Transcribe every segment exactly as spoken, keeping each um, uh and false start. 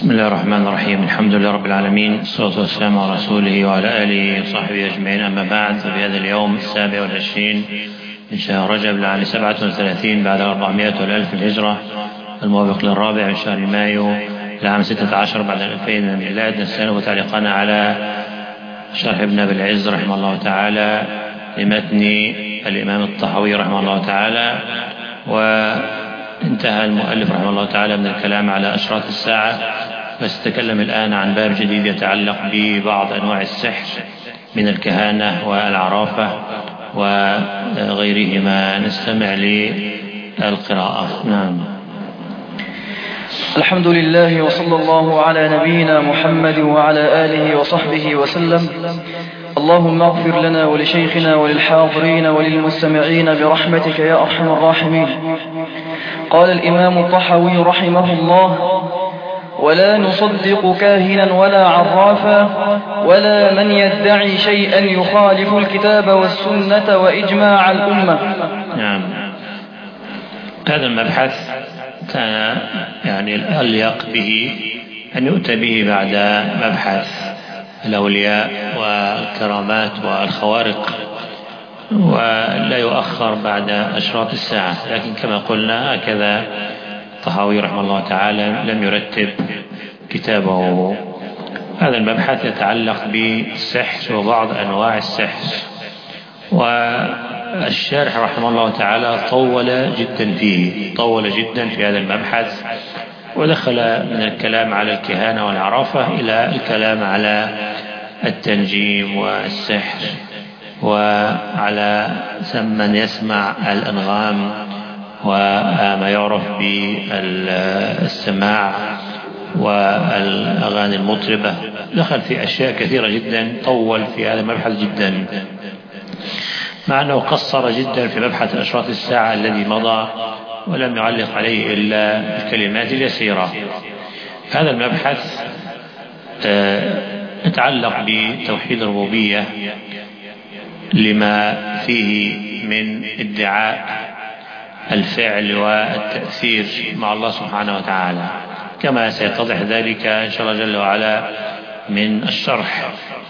بسم الله الرحمن الرحيم. الحمد لله رب العالمين، الصلاة والسلام على رسوله وعلى آله وصحبه أجمعين. أما بعد، ففي هذا اليوم السابع والعشرين من شهر رجب لعام سبعة وثلاثين بعد أربعمائة والألف الهجرة، الموافق للرابع من شهر مايو لعام ستة عشر بعد الألفين من الميلاد، نستأنف تعليقنا على شرح ابن أبي العز رحمه الله تعالى لمتن الإمام الطحاوي رحمه الله تعالى. وانتهى المؤلف رحمه الله تعالى من الكلام على أشراط الساعة، فستكلم الآن عن باب جديد يتعلق ببعض أنواع السحر من الكهانة والعرافة وغيرهما. نستمع للقراءة. نعم. الحمد لله، وصلى الله على نبينا محمد وعلى آله وصحبه وسلم. اللهم اغفر لنا ولشيخنا وللحاضرين وللمستمعين برحمتك يا أرحم الراحمين. قال الإمام الطحاوي رحمه الله: ولا نصدق كاهنا ولا عرافا ولا من يدعي شيئا يخالف الكتاب والسنة وإجماع الأمة. نعم. هذا المبحث كان يعني الأليق به أن يؤتى به بعد مبحث الأولياء والكرامات والخوارق، ولا يؤخر بعد أشراط الساعة. لكن كما قلنا هكذا الطحاوي رحمه الله تعالى لم يرتب كتابه. هذا المبحث يتعلق بالسحر وبعض أنواع السحر، والشارح رحمه الله تعالى طول جدا فيه طول جدا في هذا المبحث، ودخل من الكلام على الكهانة والعرافة إلى الكلام على التنجيم والسحر، وعلى من يسمع الأنغام وما يعرف بالسماع والأغاني المطربة. دخل في أشياء كثيرة جدا، طول في هذا المبحث جدا، مع أنه قصر جدا في مبحث أشراط الساعة الذي مضى ولم يعلق عليه إلا الكلمات اليسيرة. هذا المبحث يتعلق بتوحيد الربوبية لما فيه من ادعاء الفعل والتأثير مع الله سبحانه وتعالى، كما سيتضح ذلك إن شاء الله جل وعلا من الشرح.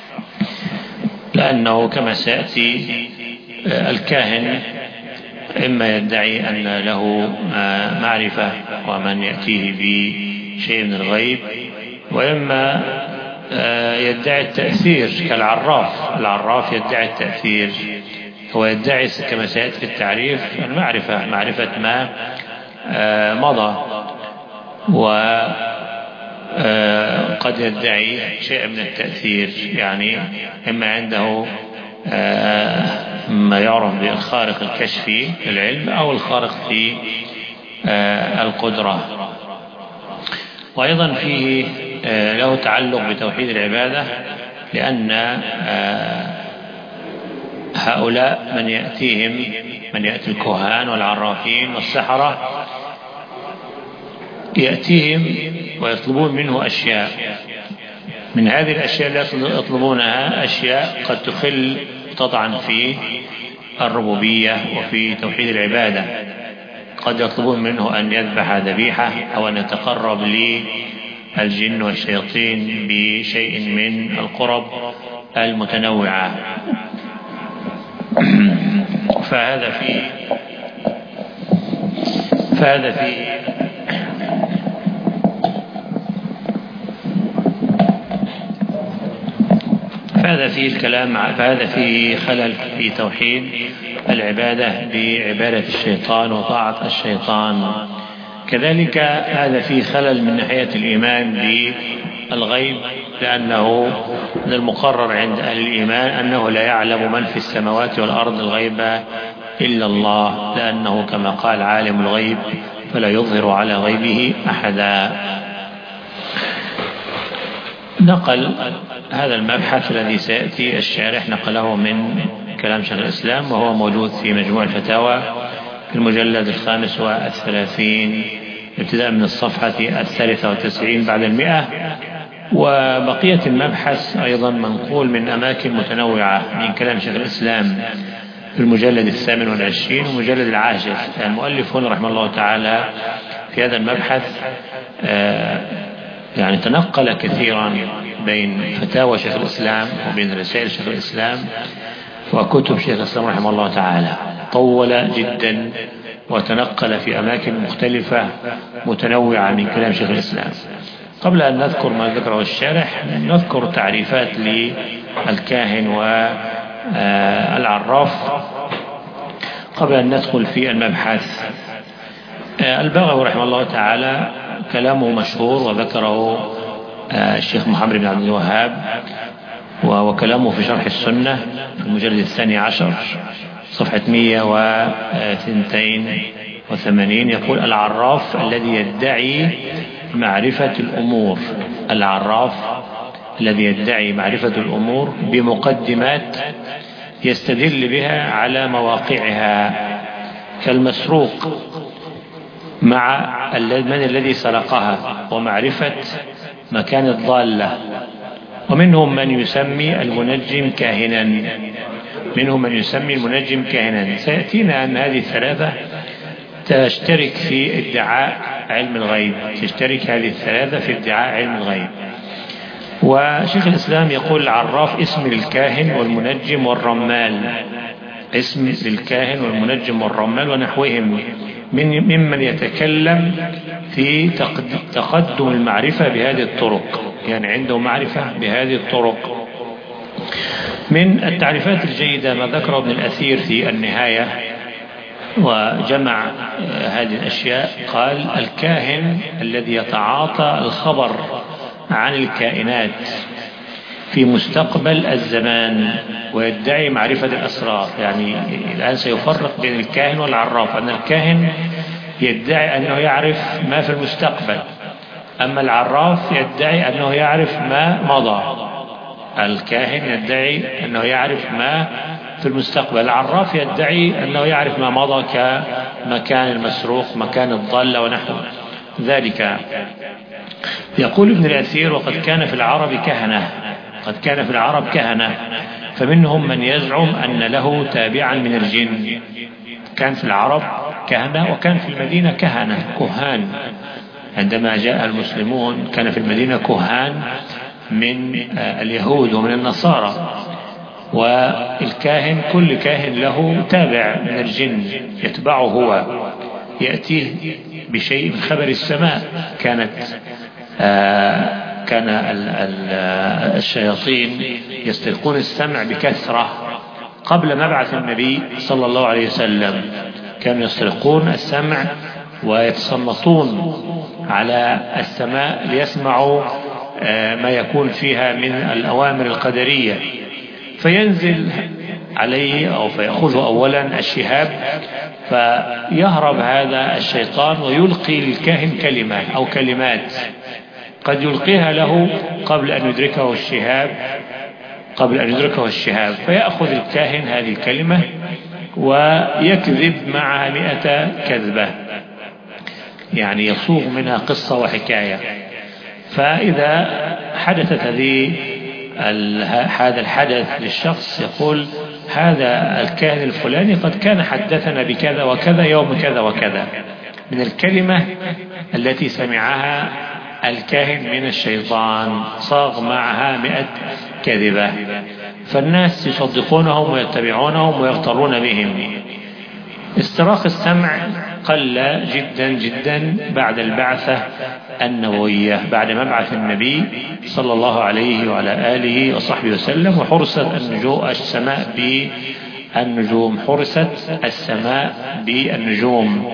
لأنه كما سيأتي الكاهن إما يدعي أن له معرفة ومن يأتيه بشيء من الغيب، وإما يدعي التأثير كالعراف. العراف يدعي التأثير، هو يدعي كما سيأتي في التعريف المعرفة، معرفة ما مضى، وقد يدعي شيء من التأثير، يعني إما عنده ما يعرف بالخارق الكشفي للعلم أو الخارق في القدرة. وأيضا فيه له تعلق بتوحيد العبادة، لأن هؤلاء من يأتيهم من يأتي الكهان والعرافين والسحرة يأتيهم ويطلبون منه أشياء. من هذه الأشياء التي يطلبونها أشياء قد تخل تطعن في الربوبية وفي توحيد العبادة. قد يطلبون منه أن يذبح ذبيحة أو أن يتقرب للجن والشياطين بشيء من القرب المتنوعة. فهذا في فهذا في فهذا فيه الكلام فهذا فيه خلل في توحيد العبادة بعبادة الشيطان وطاعة الشيطان. كذلك هذا فيه خلل من ناحية الإيمان بالغيب، لأنه من المقرر عند أهل الإيمان أنه لا يعلم من في السماوات والأرض الغيب إلا الله، لأنه كما قال عالم الغيب فلا يظهر على غيبه أحدا. نقل هذا المبحث الذي سيأتي الشارح نقله من كلام شيخ الإسلام، وهو موجود في مجموع الفتاوى في المجلد الخامس والثلاثين ابتداء من الصفحة الثالثة والتسعين بعد المئة. وبقية المبحث أيضا منقول من أماكن متنوعة من كلام شيخ الإسلام في المجلد الثامن والعشرين ومجلد العاشر. المؤلف هنا رحمه الله تعالى في هذا المبحث يعني تنقل كثيرا بين فتاوى شيخ الإسلام وبين رسائل شيخ الإسلام وكتب شيخ الإسلام رحمه الله تعالى، طول جدا وتنقل في أماكن مختلفة متنوعة من كلام شيخ الإسلام. قبل أن نذكر ما ذكره الشارح نذكر تعريفات للكاهن والعراف قبل أن ندخل في المبحث. البغوي رحمه الله تعالى كلامه مشهور وذكره الشيخ محمد بن عبد الوهاب، وكلامه في شرح السنة في المجلد الثاني عشر صفحة مئة واثنين وثمانين يقول: العراف الذي يدعي معرفة الأمور العراف الذي يدعي معرفة الأمور بمقدمات يستدل بها على مواقعها، كالمسروق مع من الذي سرقها ومعرفة مكان الضالة. ومنهم من يسمي المنجم كاهنا منهم من يسمي المنجم كاهنا سيأتينا أن هذه الثلاثة تشترك في ادعاء علم الغيب تشترك هذه الثلاثة في ادعاء علم الغيب. وشيخ الإسلام يقول: العراف اسم للكاهن والمنجم والرمال اسم للكاهن والمنجم والرمال ونحوهم من ممن يتكلم في تقدم المعرفة بهذه الطرق، يعني عنده معرفة بهذه الطرق. من التعريفات الجيدة ما ذكره ابن الأثير في النهاية وجمع هذه الأشياء، قال: الكاهن الذي يتعاطى الخبر عن الكائنات في مستقبل الزمان ويدعي معرفة الأسرار. يعني الآن سيفرق بين الكاهن والعراف، أن الكاهن يدعي أنه يعرف ما في المستقبل، أما العراف يدعي أنه يعرف ما مضى. الكاهن يدعي أنه يعرف ما في المستقبل، العراف يدعي أنه يعرف ما مضى كمكان المسروق مكان الضالة ونحو ذلك. يقول ابن الأثير: وقد كان في العرب كهنة قد كان في العرب كهنة فمنهم من يزعم أن له تابعا من الجن. كان في العرب كهنة وكان في المدينة كهنة كهان. عندما جاء المسلمون كان في المدينة كهان من اليهود ومن النصارى، والكاهن كل كاهن له تابع من الجن يتبعه هو، يأتيه بشيء من خبر السماء. كانت آه كان ال ال الشياطين يستلقون السمع بكثرة قبل مبعث النبي صلى الله عليه وسلم، كانوا يستلقون السمع ويتسلطون على السماء ليسمعوا آه ما يكون فيها من الأوامر القدرية، فينزل عليه أو فيأخذه أولا الشهاب، فيهرب هذا الشيطان ويلقي للكاهن كلمة أو كلمات قد يلقيها له قبل أن يدركه الشهاب قبل أن يدركه الشهاب فيأخذ الكاهن هذه الكلمة ويكذب معها مئة كذبة، يعني يصوغ منها قصة وحكاية. فإذا حدثت هذه هذا الحدث للشخص يقول: هذا الكاهن الفلاني قد كان حدثنا بكذا وكذا يوم كذا وكذا، من الكلمة التي سمعها الكاهن من الشيطان صاغ معها مئة كذبة، فالناس يصدقونهم ويتبعونهم ويغترون بهم. استراق السمع قل جدا جدا بعد البعثة النبوية، بعد مبعث النبي صلى الله عليه وعلى آله وصحبه وسلم، وحرست النجوم السماء بالنجوم حرست السماء بالنجوم.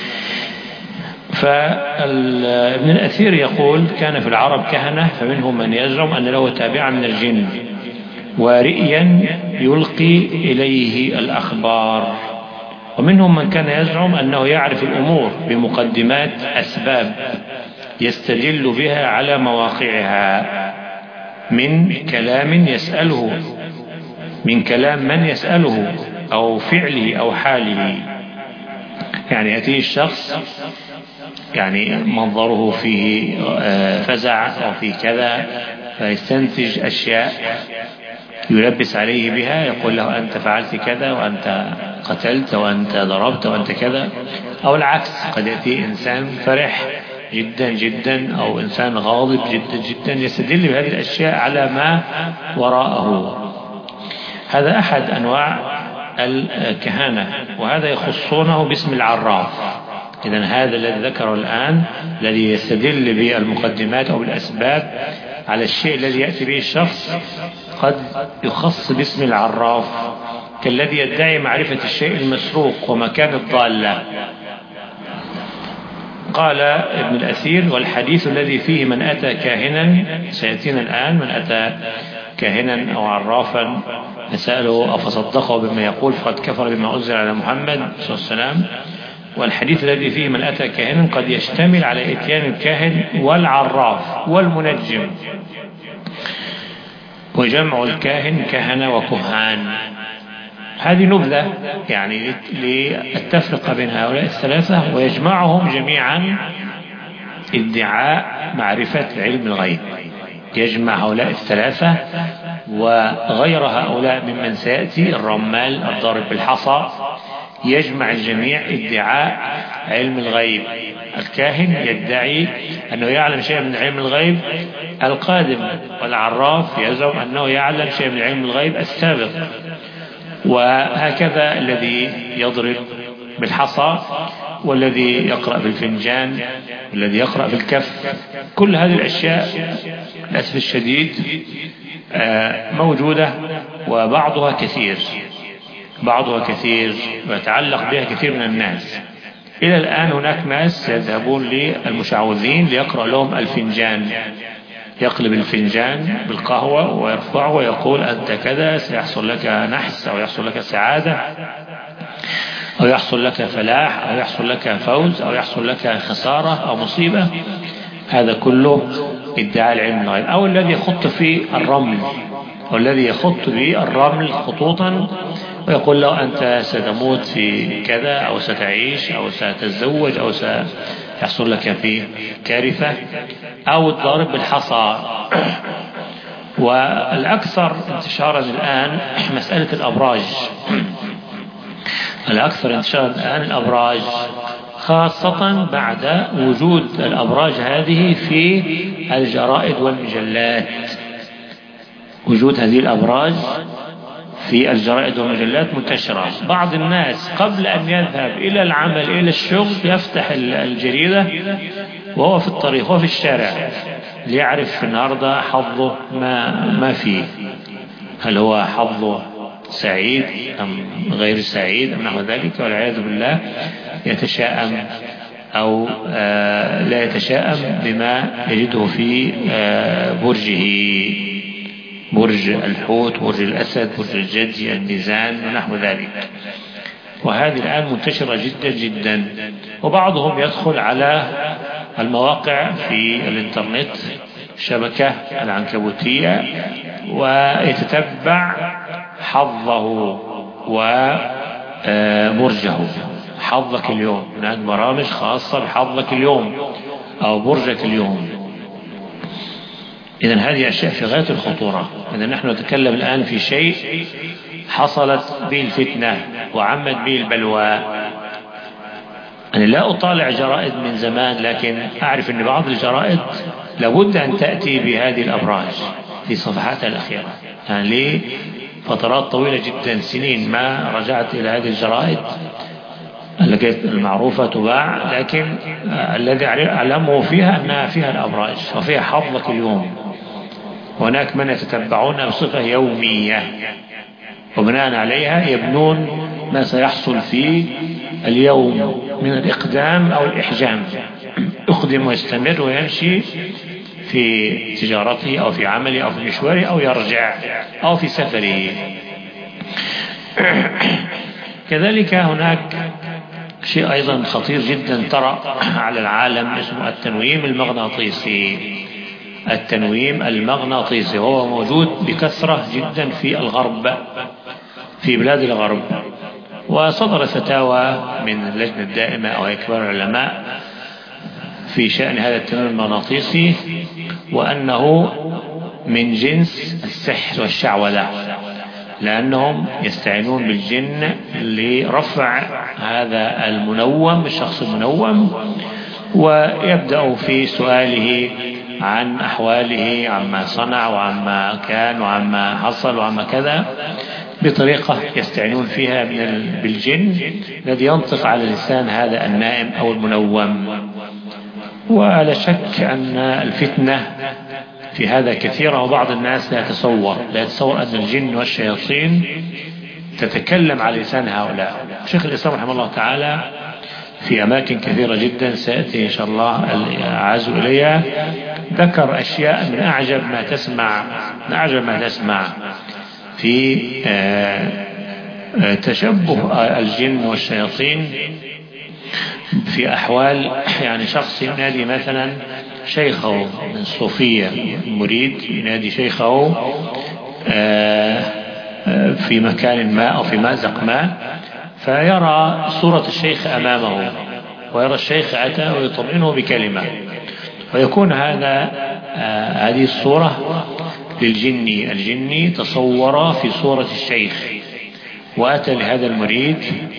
فابن الأثير يقول: كان في العرب كهنة فمنهم من يزعم أن له تابعا من الجن ورئيا يلقي إليه الأخبار، ومنهم من كان يزعم أنه يعرف الأمور بمقدمات أسباب يستدل بها على مواقعها من كلام يسأله من كلام من يسأله أو فعله أو حاله. يعني يأتي الشخص يعني منظره فيه فزع أو فيه كذا فيستنتج أشياء يلبس عليه بها، يقول له: أنت فعلت كذا وأنت قتلت وأنت ضربت وأنت كذا. أو العكس، قد يأتي إنسان فرح جدا جدا أو إنسان غاضب جدا جدا يستدل بهذه الأشياء على ما وراءه. هذا أحد أنواع الكهانة، وهذا يخصونه باسم العراف. إذن هذا الذي ذكره الآن الذي يستدل بالمقدمات أو بالأسباب على الشيء الذي يأتي به الشخص قد يخص باسم العراف، كالذي يدعي معرفة الشيء المسروق ومكان الضالة. قال ابن الأثير: والحديث الذي فيه من أتى كاهنا، سيأتينا الآن، من أتى كاهنا أو عرافا نسأله أفصدقه بما يقول فقد كفر بما أنزل على محمد صلى الله عليه وسلم. والحديث الذي فيه من أتى كاهنا قد يشتمل على إتيان الكاهن والعراف والمنجم، وجمع الكاهن كهنة وكهان. هذه نبذة يعني للتفرقة بين هؤلاء الثلاثة، ويجمعهم جميعا ادعاء معرفة علم الغيب. يجمع هؤلاء الثلاثة وغير هؤلاء ممن سيأتي، الرمال الضارب بالحصى، يجمع الجميع ادعاء علم الغيب. الكاهن يدعي أنه يعلم شيء من علم الغيب القادم، والعراف يزعم أنه يعلم شيء من علم الغيب السابق، وهكذا الذي يضرب بالحصى، والذي يقرأ بالفنجان، والذي يقرأ بالكف. كل هذه الأشياء للأسف الشديد موجودة، وبعضها كثير بعضها كثير ويتعلق بها كثير من الناس. إلى الآن هناك ناس يذهبون للمشعوذين ليقرأ لهم الفنجان، يقلب الفنجان بالقهوة ويرفعه ويقول أنت كذا، سيحصل لك نحس أو يحصل لك سعادة أو يحصل لك فلاح أو يحصل لك فوز أو يحصل لك خسارة أو مصيبة. هذا كله ادعاء العلم الغيب. أو الذي يخط في الرمل، أو الذي يخط به الرمل خطوطا ويقول له أنت ستموت في كذا أو ستعيش أو ستتزوج أو سيحصل لك في كارثة، أو الضارب بالحصى. والأكثر انتشارا الآن مسألة الأبراج، الأكثر انتشارا الآن الأبراج، خاصة بعد وجود الأبراج هذه في الجرائد والمجلات. وجود هذه الأبراج في الجرائد والمجلات منتشرة. بعض الناس قبل أن يذهب إلى العمل إلى الشغل يفتح الجريدة وهو في الطريق وفي الشارع ليعرف النهاردة حظه ما ما فيه، هل هو حظه سعيد أم غير سعيد أم نحو ذلك، والعياذ بالله يتشائم أو آه لا يتشائم بما يجده في آه برجه، برج الحوت، برج الأسد، برج الجدي، الميزان ونحو ذلك. وهذه الآن منتشرة جدا جدا. وبعضهم يدخل على المواقع في الإنترنت، الشبكة العنكبوتية، ويتتبع حظه وبرجه. حظك اليوم، هناك برامج خاصة بحظك اليوم أو برجك اليوم. إذن هذه أشياء في غاية الخطورة. إذن نحن نتكلم الآن في شيء حصلت به الفتنة وعمت به البلوى. أنا لا أطالع جرائد من زمان، لكن أعرف أن بعض الجرائد لابد أن تأتي بهذه الأبراج في صفحاتها الأخيرة. يعني لي فترات طويلة جدا، سنين ما رجعت إلى هذه الجرائد التي المعروفة تباع، لكن الذي أعلمه فيها أنها فيها الأبراج وفيها حظك اليوم. هناك من يتتبعون بصفة يومية، وبناء عليها يبنون ما سيحصل في اليوم من الإقدام أو الإحجام. يقدم ويستمر ويمشي في تجارته أو في عمله أو في مشواره أو يرجع أو في سفره. كذلك هناك شيء أيضا خطير جدا طرأ على العالم اسمه التنويم المغناطيسي. التنويم المغناطيسي هو موجود بكثرة جدا في الغرب، في بلاد الغرب. وصدر فتاوى من اللجنة الدائمة أو كبار العلماء في شأن هذا التنويم المغناطيسي، وأنه من جنس السحر والشعوذة، لأنهم يستعينون بالجن لرفع هذا المنوم، الشخص المنوم، ويبدأ في سؤاله عن أحواله، عما صنع وعما كان وعما حصل وعما كذا، بطريقة يستعينون فيها من بالجن الذي ينطق على لسان هذا النائم أو المنوم. ولا شك أن الفتنة في هذا كثيرة، وبعض الناس لا يتصور لا يتصور أن الجن والشياطين تتكلم على لسان هؤلاء. شيخ الإسلام رحمه الله تعالى في أماكن كثيرة جدا سيأتي إن شاء الله العزو إليها ذكر أشياء من أعجب ما تسمع من أعجب ما تسمع في تشبه الجن والشياطين في أحوال. يعني شخص ينادي مثلا شيخه من الصوفية، مريد ينادي شيخه في مكان ما أو في مأزق ما، فيرى صورة الشيخ أمامه، ويرى الشيخ أتى ويطمئنه بكلمة، ويكون هذا هذه الصورة للجني. الجني تصور في صورة الشيخ وأتى لهذا المريد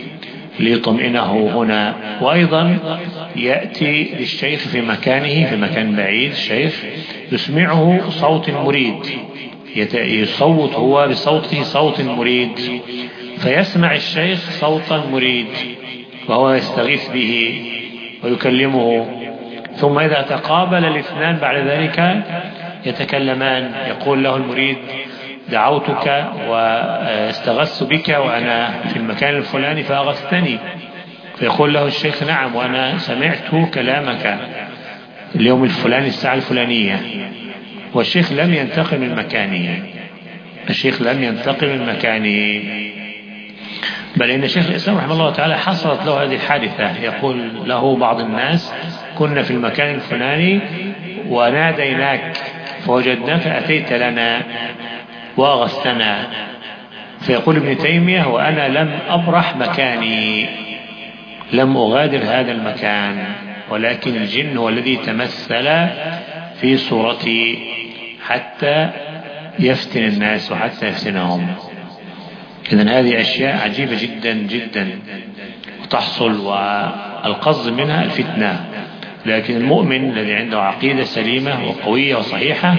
ليطمئنه هنا. وأيضا يأتي للشيخ في مكانه في مكان بعيد، الشيخ يسمعه صوت مريد، يصوت هو بصوته صوت مريد، فيسمع الشيخ صوتا مريد وهو يستغيث به ويكلمه. ثم إذا تقابل الاثنان بعد ذلك يتكلمان، يقول له المريد دعوتك واستغثت بك وأنا في المكان الفلاني فأغثتني، فيقول له الشيخ نعم وأنا سمعت كلامك اليوم الفلاني الساعة الفلانية. والشيخ لم ينتقل من مكانه، الشيخ لم ينتقل من مكانه، بل إن الشيخ الإسلام رحمه الله تعالى حصلت له هذه الحادثة. يقول له بعض الناس كنا في المكان الفلاني وناديناك فوجدناك أتيت لنا وأغثتنا. فيقول ابن تيمية وأنا لم أبرح مكاني، لم أغادر هذا المكان، ولكن الجن هو الذي تمثل في صورتي حتى يفتن الناس وحتى يفتنهم. إذن هذه أشياء عجيبة جدا جدا وتحصل، والقصد منها الفتنة. لكن المؤمن الذي عنده عقيدة سليمة وقوية وصحيحة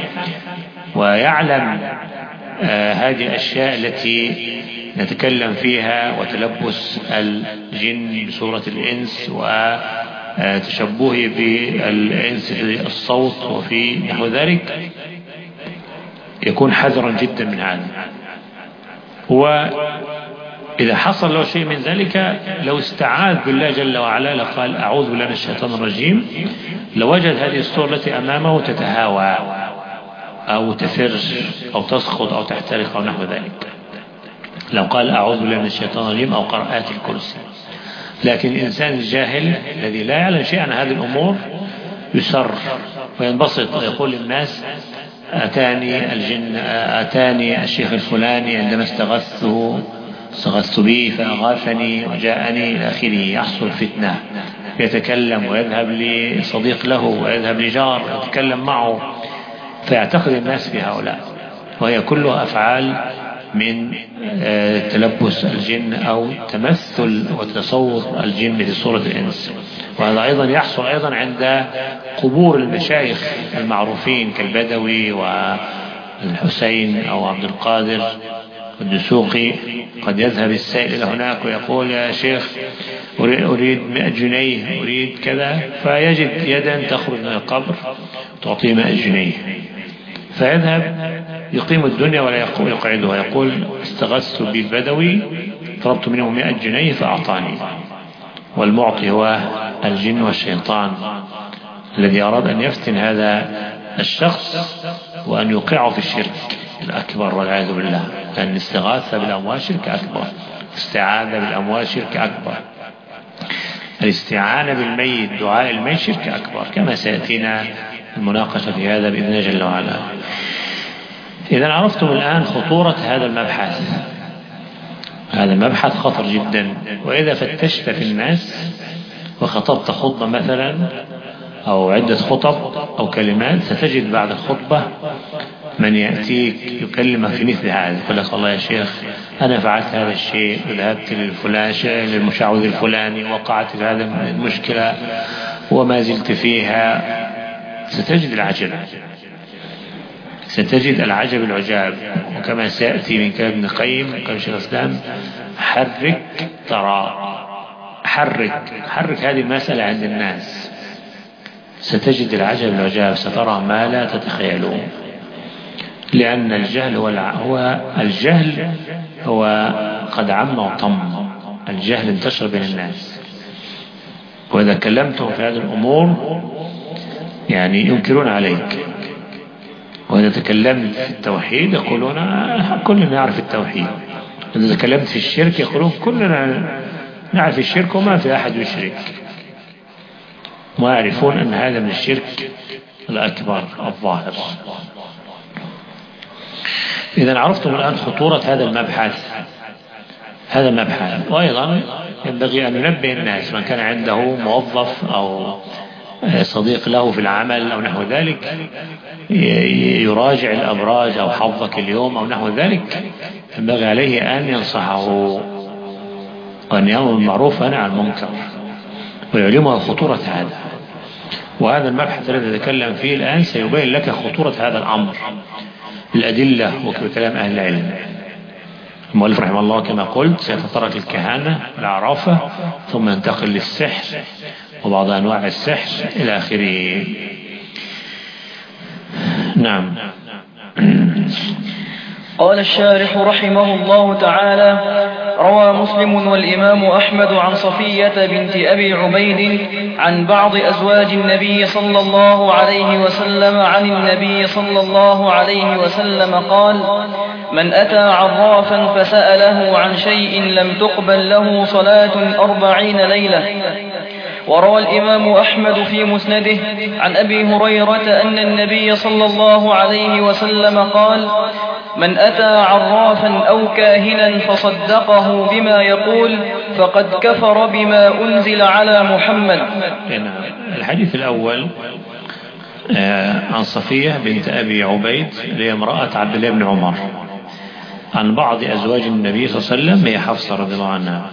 ويعلم آه هذه الأشياء التي نتكلم فيها، وتلبس الجن بصورة الإنس وتشبهه بالإنس في الصوت وفي نحو ذلك، يكون حذرا جدا من هذا. وإذا حصل له شيء من ذلك لو استعاذ بالله جل وعلا لقال أعوذ بالله من الشيطان الرجيم، لوجد هذه الصورة التي أمامه تتهاوى أو تفر أو تسقط أو تحترق أو نحو ذلك، لو قال أعوذ بالله من الشيطان الرجيم أو قرأ آية الكرسي. لكن الإنسان الجاهل الذي لا يعلم شيئا عن هذه الأمور يسر وينبسط ويقول للناس أتاني الجن، أتاني الشيخ الفلاني عندما استغثته استغثت به فأغاثني وجاءني إلى آخره. يحصل فتنة، يتكلم ويذهب لصديق له ويذهب لجار ويتكلم معه، فيعتقد الناس بهؤلاء، وهي كلها أفعال من تلبس الجن أو تمثل وتصور الجن في صورة الإنس. وهذا أيضا يحصل أيضا عند قبور المشايخ المعروفين كالبدوي والحسين أو عبد القادر الدسوقي. قد يذهب السائل إلى هناك ويقول يا شيخ أريد مئة جنيه أريد كذا، فيجد يدا تخرج من القبر تعطيه مئة جنيه، فيذهب يقيم الدنيا ولا يقعدها، يقول استغثت بالبدوي طلبت منه مئة جنيه فأعطاني. والمعطي هو الجن والشيطان الذي أراد أن يفتن هذا الشخص وأن يوقعه في الشرك الأكبر والعياذ بالله، لأن الاستغاثة بالأموال شرك أكبر، الاستعاذة بالأموال شرك أكبر، الاستعانة بالميت دعاء الميت شرك أكبر، كما سيأتينا المناقشة في هذا بإذن الله جل وعلا. إذا عرفتم الآن خطورة هذا المبحث، هذا المبحث خطر جدا. وإذا فتشت في الناس وخطبت خطبة مثلا أو عدة خطب أو كلمات، ستجد بعد الخطبة من يأتيك يكلمك في مثل هذا، يقول لك والله يا شيخ أنا فعلت هذا الشيء وذهبت للفلان للمشعوذ الفلاني وقعت في هذه المشكلة وما زلت فيها ستجد العجب ستجد العجب العجاب. وكما سيأتي من كلام ابن القيم كلام شيخ الإسلام، حرك ترى، حرك حرك هذه المسألة عند الناس، ستجد العجب العجاب، سترى ما لا تتخيلون. لأن الجهل هو, هو الجهل هو قد عم وطم، الجهل انتشر بين الناس. وإذا كلمتهم في هذه الأمور يعني ينكرون عليك، وإذا تكلمت في التوحيد يقولون كلنا نعرف التوحيد، إذا تكلمت في الشرك يقولون كلنا نعرف الشرك وما في أحد يشرك، ما يعرفون أن هذا من الشرك الأكبر الظاهر. إذا عرفتم الآن خطورة هذا المبحث هذا المبحث وأيضا ينبغي أن ننبه الناس، من كان عنده موظف أو صديق له في العمل أو نحو ذلك يراجع الأبراج أو حظك اليوم أو نحو ذلك، ينبغي عليه أن ينصحه وأن يأمر بالمعروف وينهى عن المنكر ويعلمه خطورة هذا. وهذا المبحث الذي نتكلم فيه الآن سيبين لك خطورة هذا الأمر، الأدلة وكلام أهل العلم. المؤلف رحمه الله كما قلت سيتطرق الكهانة العرافة، ثم ينتقل للسحر وبعض أنواع السحر إلى آخره. نعم. قال الشارح رحمه الله تعالى: روى مسلم والإمام أحمد عن صفية بنت أبي عبيد عن بعض أزواج النبي صلى الله عليه وسلم عن النبي صلى الله عليه وسلم قال: من أتى عرافا فسأله عن شيء لم تقبل له صلاة أربعين ليلة. وروى الإمام أحمد في مسنده عن أبي هريرة أن النبي صلى الله عليه وسلم قال: من أتى عرافا أو كاهنا فصدقه بما يقول فقد كفر بما أنزل على محمد. الحديث الأول عن صفية بنت أبي عبيد اللي امرأة عبد الله بن عمر عن بعض أزواج النبي صلى الله عليه وسلم، هي حفصة رضي الله عنها.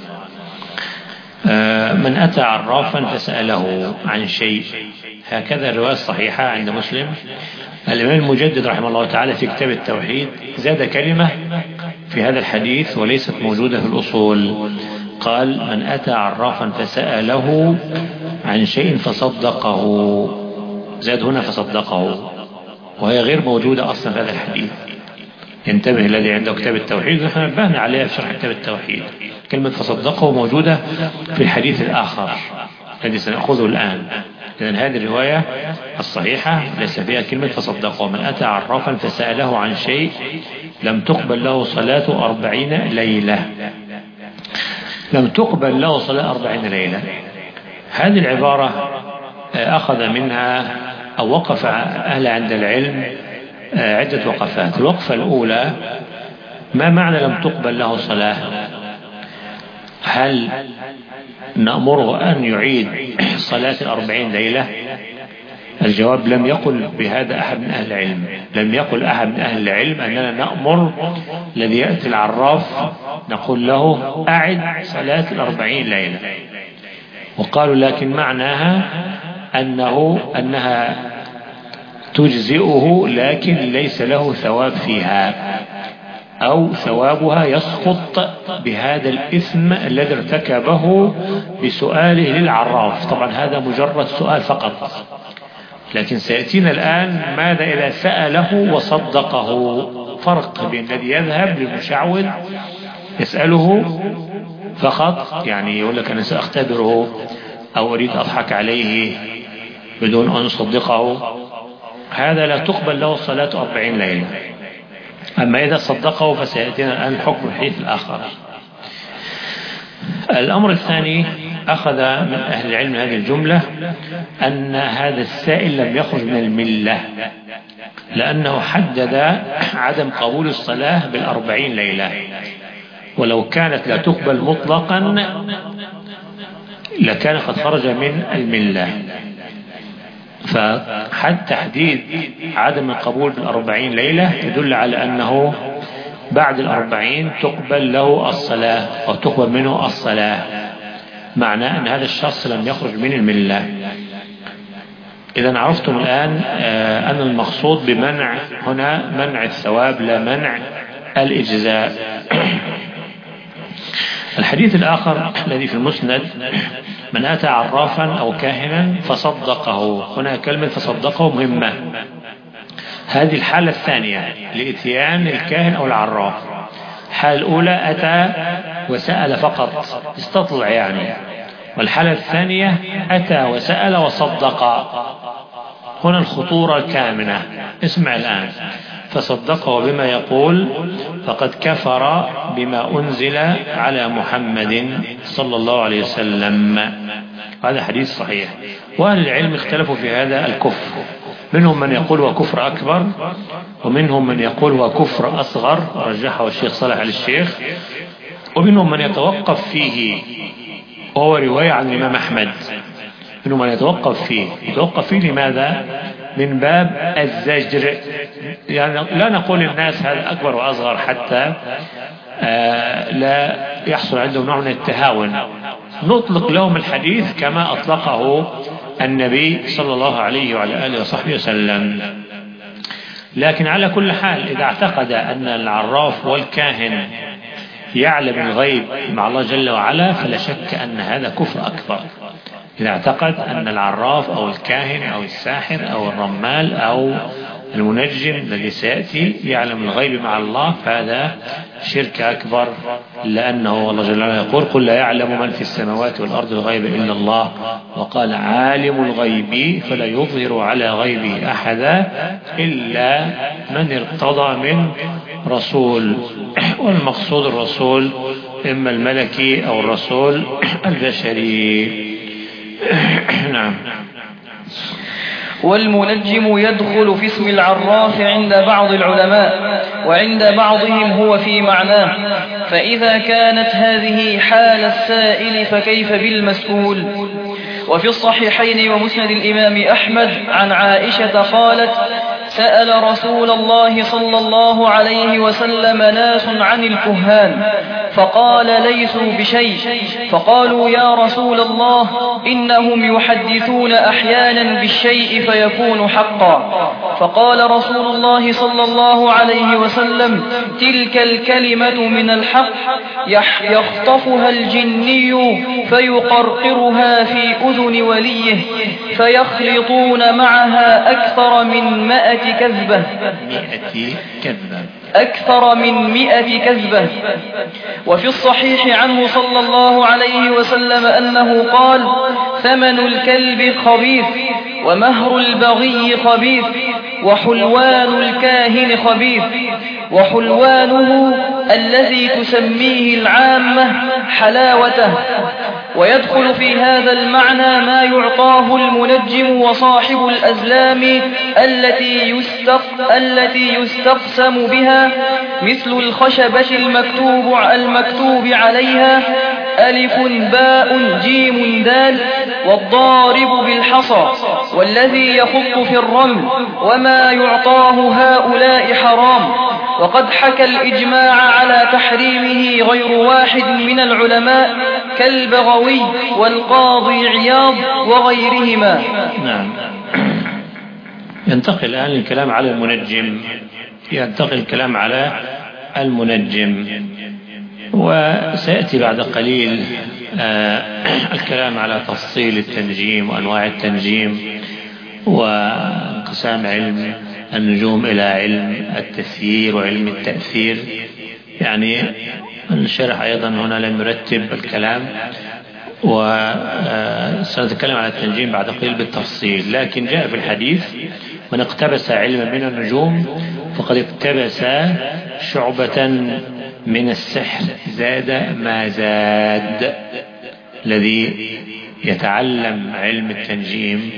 من أتى عرافا فسأله عن شيء، هكذا الرواية الصحيحة عند مسلم. الإمام المجدد رحمه الله تعالى في كتاب التوحيد زاد كلمة في هذا الحديث وليست موجودة في الأصول، قال: من أتى عرافا فسأله عن شيء فصدقه، زاد هنا فصدقه، وهي غير موجودة أصلا في هذا الحديث. ينتبه الذي عنده كتاب التوحيد، نحن نبهنا عليها في شرح كتاب التوحيد، كلمة فصدقه موجودة في الحديث الآخر الذي سنأخذه الآن. إذن هذه الرواية الصحيحة ليس فيها كلمة فصدقه. من أتى عرافا فسأله عن شيء لم تقبل له صلاة أربعين ليلة، لم تقبل له صلاة أربعين ليلة. هذه العبارة أخذ منها أو وقف أهل عند العلم عدة وقفات. الوقفة الأولى: ما معنى لم تقبل له صلاة؟ هل نأمره أن يعيد صلاة الأربعين ليلة؟ الجواب: لم يقل بهذا أحد من أهل العلم، لم يقل أحد من أهل العلم أننا نأمر الذي يأتي العراف نقول له أعد صلاة الأربعين ليلة. وقالوا لكن معناها أنه أنها تجزئه لكن ليس له ثواب فيها، أو ثوابها يسقط بهذا الإثم الذي ارتكبه بسؤاله للعراف. طبعا هذا مجرد سؤال فقط، لكن سيأتينا الآن ماذا إذا سأله وصدقه. فرق بين الذي يذهب للمشعوذ يسأله فقط، يعني يقول لك أنا سأختبره أو أريد أضحك عليه بدون أن أصدقه، هذا لا تقبل له صلاة أربعين ليلة. أما إذا صدقه فسيأتينا الآن حكم الحديث الآخر. الأمر الثاني: أخذ من أهل العلم هذه الجملة أن هذا السائل لم يخرج من الملة، لأنه حدد عدم قبول الصلاة بالأربعين ليلة، ولو كانت لا تقبل مطلقا لكان قد خرج من الملة. فحد تحديد عدم القبول بالأربعين ليلة يدل على أنه بعد الأربعين تقبل له الصلاة أو تقبل منه الصلاة، معناه أن هذا الشخص لم يخرج من الملة. إذن عرفتم الآن أن المقصود بمنع هنا منع الثواب لا منع الإجزاء. الحديث الآخر الذي في المسند: من أتى عرافا أو كاهنا فصدقه. هنا كلمة فصدقه مهمة. هذه الحالة الثانية لإتيان الكاهن أو العراف. الحالة الأولى أتى وسأل فقط، استطلع يعني. والحالة الثانية أتى وسأل وصدق. هنا الخطورة الكامنة. اسمع الآن: فصدقه بما يقول فقد كفر بما أنزل على محمد صلى الله عليه وسلم. هذا حديث صحيح. وأهل العلم اختلفوا في هذا الكفر. منهم من يقول هو كفر أكبر، ومنهم من يقول هو كفر أصغر، رجحه الشيخ صالح آل الشيخ، ومنهم من يتوقف فيه، وهو رواية عن الإمام أحمد. منهم من يتوقف فيه. يتوقف فيه لماذا؟ من باب الزجر. يعني لا نقول للناس هذا أكبر وأصغر حتى آه لا يحصل عندهم نوع من التهاون. نطلق لهم الحديث كما أطلقه النبي صلى الله عليه وعلى آله وصحبه وسلم. لكن على كل حال إذا اعتقد أن العراف والكاهن يعلم الغيب مع الله جل وعلا فلا شك أن هذا كفر أكبر. إذا اعتقد أن العراف أو الكاهن أو الساحر أو الرمال أو المنجم الذي سيأتي يعلم الغيب مع الله فهذا شرك أكبر، لأنه الله جل وعلا يقول: قل لا يعلم من في السماوات والأرض الغيب إلا الله، وقال: عالم الغيب فلا يظهر على غيبه أحدا إلا من ارتضى من رسول. والمقصود الرسول إما الملكي أو الرسول البشري. نعم. والمنجم يدخل في اسم العراف عند بعض العلماء، وعند بعضهم هو في معناه. فإذا كانت هذه حال السائل فكيف بالمسؤول؟ وفي الصحيحين ومسند الإمام أحمد عن عائشة قالت: سأل رسول الله صلى الله عليه وسلم ناس عن الكهان فقال: ليسوا بشيء. فقالوا: يا رسول الله، إنهم يحدثون أحيانا بالشيء فيكون حقا. فقال رسول الله صلى الله عليه وسلم: تلك الكلمة من الحق يخطفها الجني فيقرقرها في أذن وليه فيخلطون معها أكثر من مائة كذبة مئة كذبة أكثر من مئة كذبة. وفي الصحيح عنه صلى الله عليه وسلم أنه قال: ثمن الكلب خبيث، ومهر البغي خبيث، وحلوان الكاهن خبيث، وحلوانه الذي تسميه العامة حلاوته. ويدخل في هذا المعنى ما يعطاه المنجم وصاحب الأزلام التي يستق التي يستقسم بها، مثل الخشبة المكتوب المكتوب عليها ألف باء جيم دال، والضارب بالحصى، والذي يخط في الرمل، وما يعطاه هؤلاء حرام. وقد حكى الإجماع على تحريمه غير واحد من العلماء كالبغوي والقاضي عياض وغيرهما. نعم. ينتقل الآن الكلام على المنجم ينتقل الكلام على المنجم وسيأتي بعد قليل آه الكلام على تفصيل التنجيم وأنواع التنجيم وانقسام علم النجوم إلى علم التثيير وعلم التأثير. يعني الشرح أيضا هنا لم يرتب الكلام، وسنتكلم على التنجيم بعد قليل بالتفصيل. لكن جاء في الحديث: من اقتبس علما من النجوم فقد اقتبس شعبة من السحر زاد ما زاد. الذي يتعلم علم التنجيم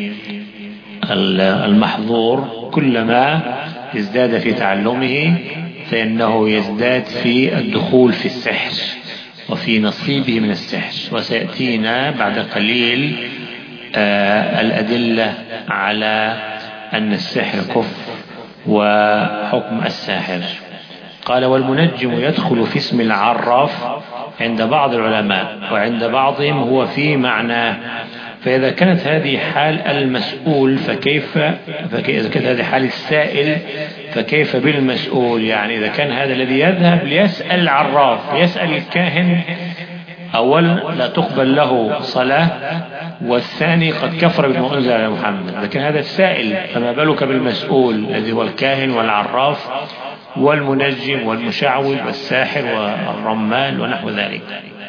المحظور كلما ازداد في تعلمه فإنه يزداد في الدخول في السحر وفي نصيبه من السحر. وسيأتينا بعد قليل آه الأدلة على أن السحر كفر وحكم الساحر. قال: والمنجم يدخل في اسم العراف عند بعض العلماء، وعند بعضهم هو في معناه. فإذا كانت هذه حال المسؤول فكيف فإذا كانت هذه حال السائل فكيف بالمسؤول؟ يعني إذا كان هذا الذي يذهب ليسأل العراف يسأل الكاهن، أولا لا تقبل له صلاة، والثاني قد كفر بما أنزل على محمد. لكن هذا السائل، فما بالك بالمسؤول الذي هو الكاهن والعراف والمنجم والمشعوذ والساحر والرمال ونحو ذلك.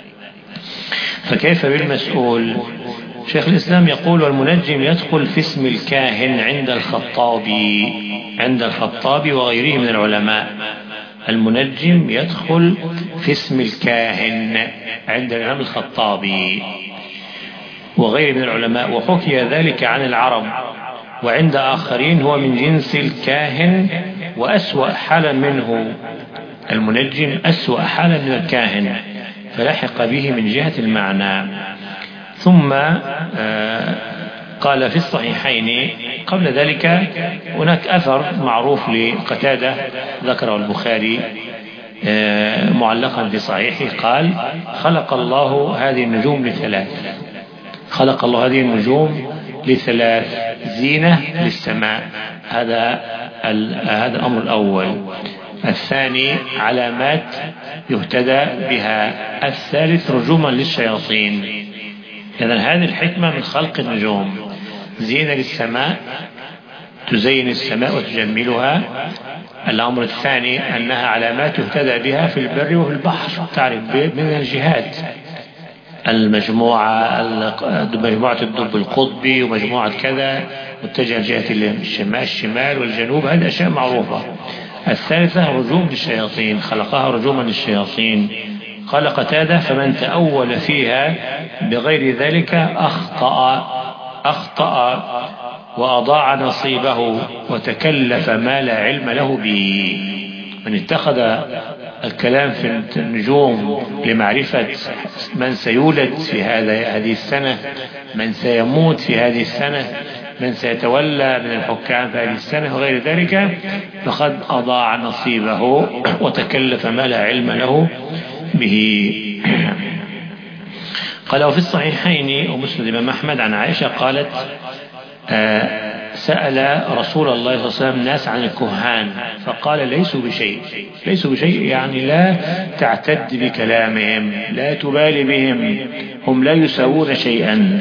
فكيف بالمسؤول؟ شيخ الإسلام يقول: والمنجم يدخل في اسم الكاهن عند الخطابي عند الخطابي وغيره من العلماء. المنجم يدخل في اسم الكاهن عند الإمام الخطابي وغيره من العلماء، وحكي ذلك عن العرب، وعند آخرين هو من جنس الكاهن، وأسوأ حالا منه المنجم أسوأ حالا من الكاهن، فلحق به من جهة المعنى. ثم قال في الصحيحين قبل ذلك هناك أثر معروف لقتادة ذكره البخاري معلقا في صحيحه، قال: خلق الله هذه النجوم لثلاث خلق الله هذه النجوم لثلاث: زينة للسماء، هذا هذا الأمر الأول. الثاني علامات يهتدى بها. الثالث رجوما للشياطين. إذن هذه الحكمة من خلق النجوم: زينة للسماء تزين السماء وتجملها. الأمر الثاني أنها علامات يهتدى بها في البر وفي البحر، تعرف من الجهات، المجموعة مجموعة الدب القطبي ومجموعة كذا متجهة جهة الشمال الشمال والجنوب، هذه أشياء معروفة. الثالثة رجوم للشياطين، خلقها رجوما للشياطين. قال قتادة: فمن تأول فيها بغير ذلك أخطأ أخطأ وأضاع نصيبه وتكلف ما لا علم له به. من اتخذ الكلام في النجوم لمعرفة من سيولد في هذا هذه السنة، من سيموت في هذه السنة، من سيتولى من الحكام في هذه السنة وغير ذلك، فقد أضاع نصيبه وتكلف ما لا علم له به. قال: وفي الصحيحين ومسند الإمام أحمد عن عائشة قالت: آه سأل رسول الله صلى الله عليه وسلم الناس عن الكهان فقال: ليسوا بشيء ليسوا بشيء يعني لا تعتد بكلامهم، لا تبالي بهم، هم لا يساوون شيئا.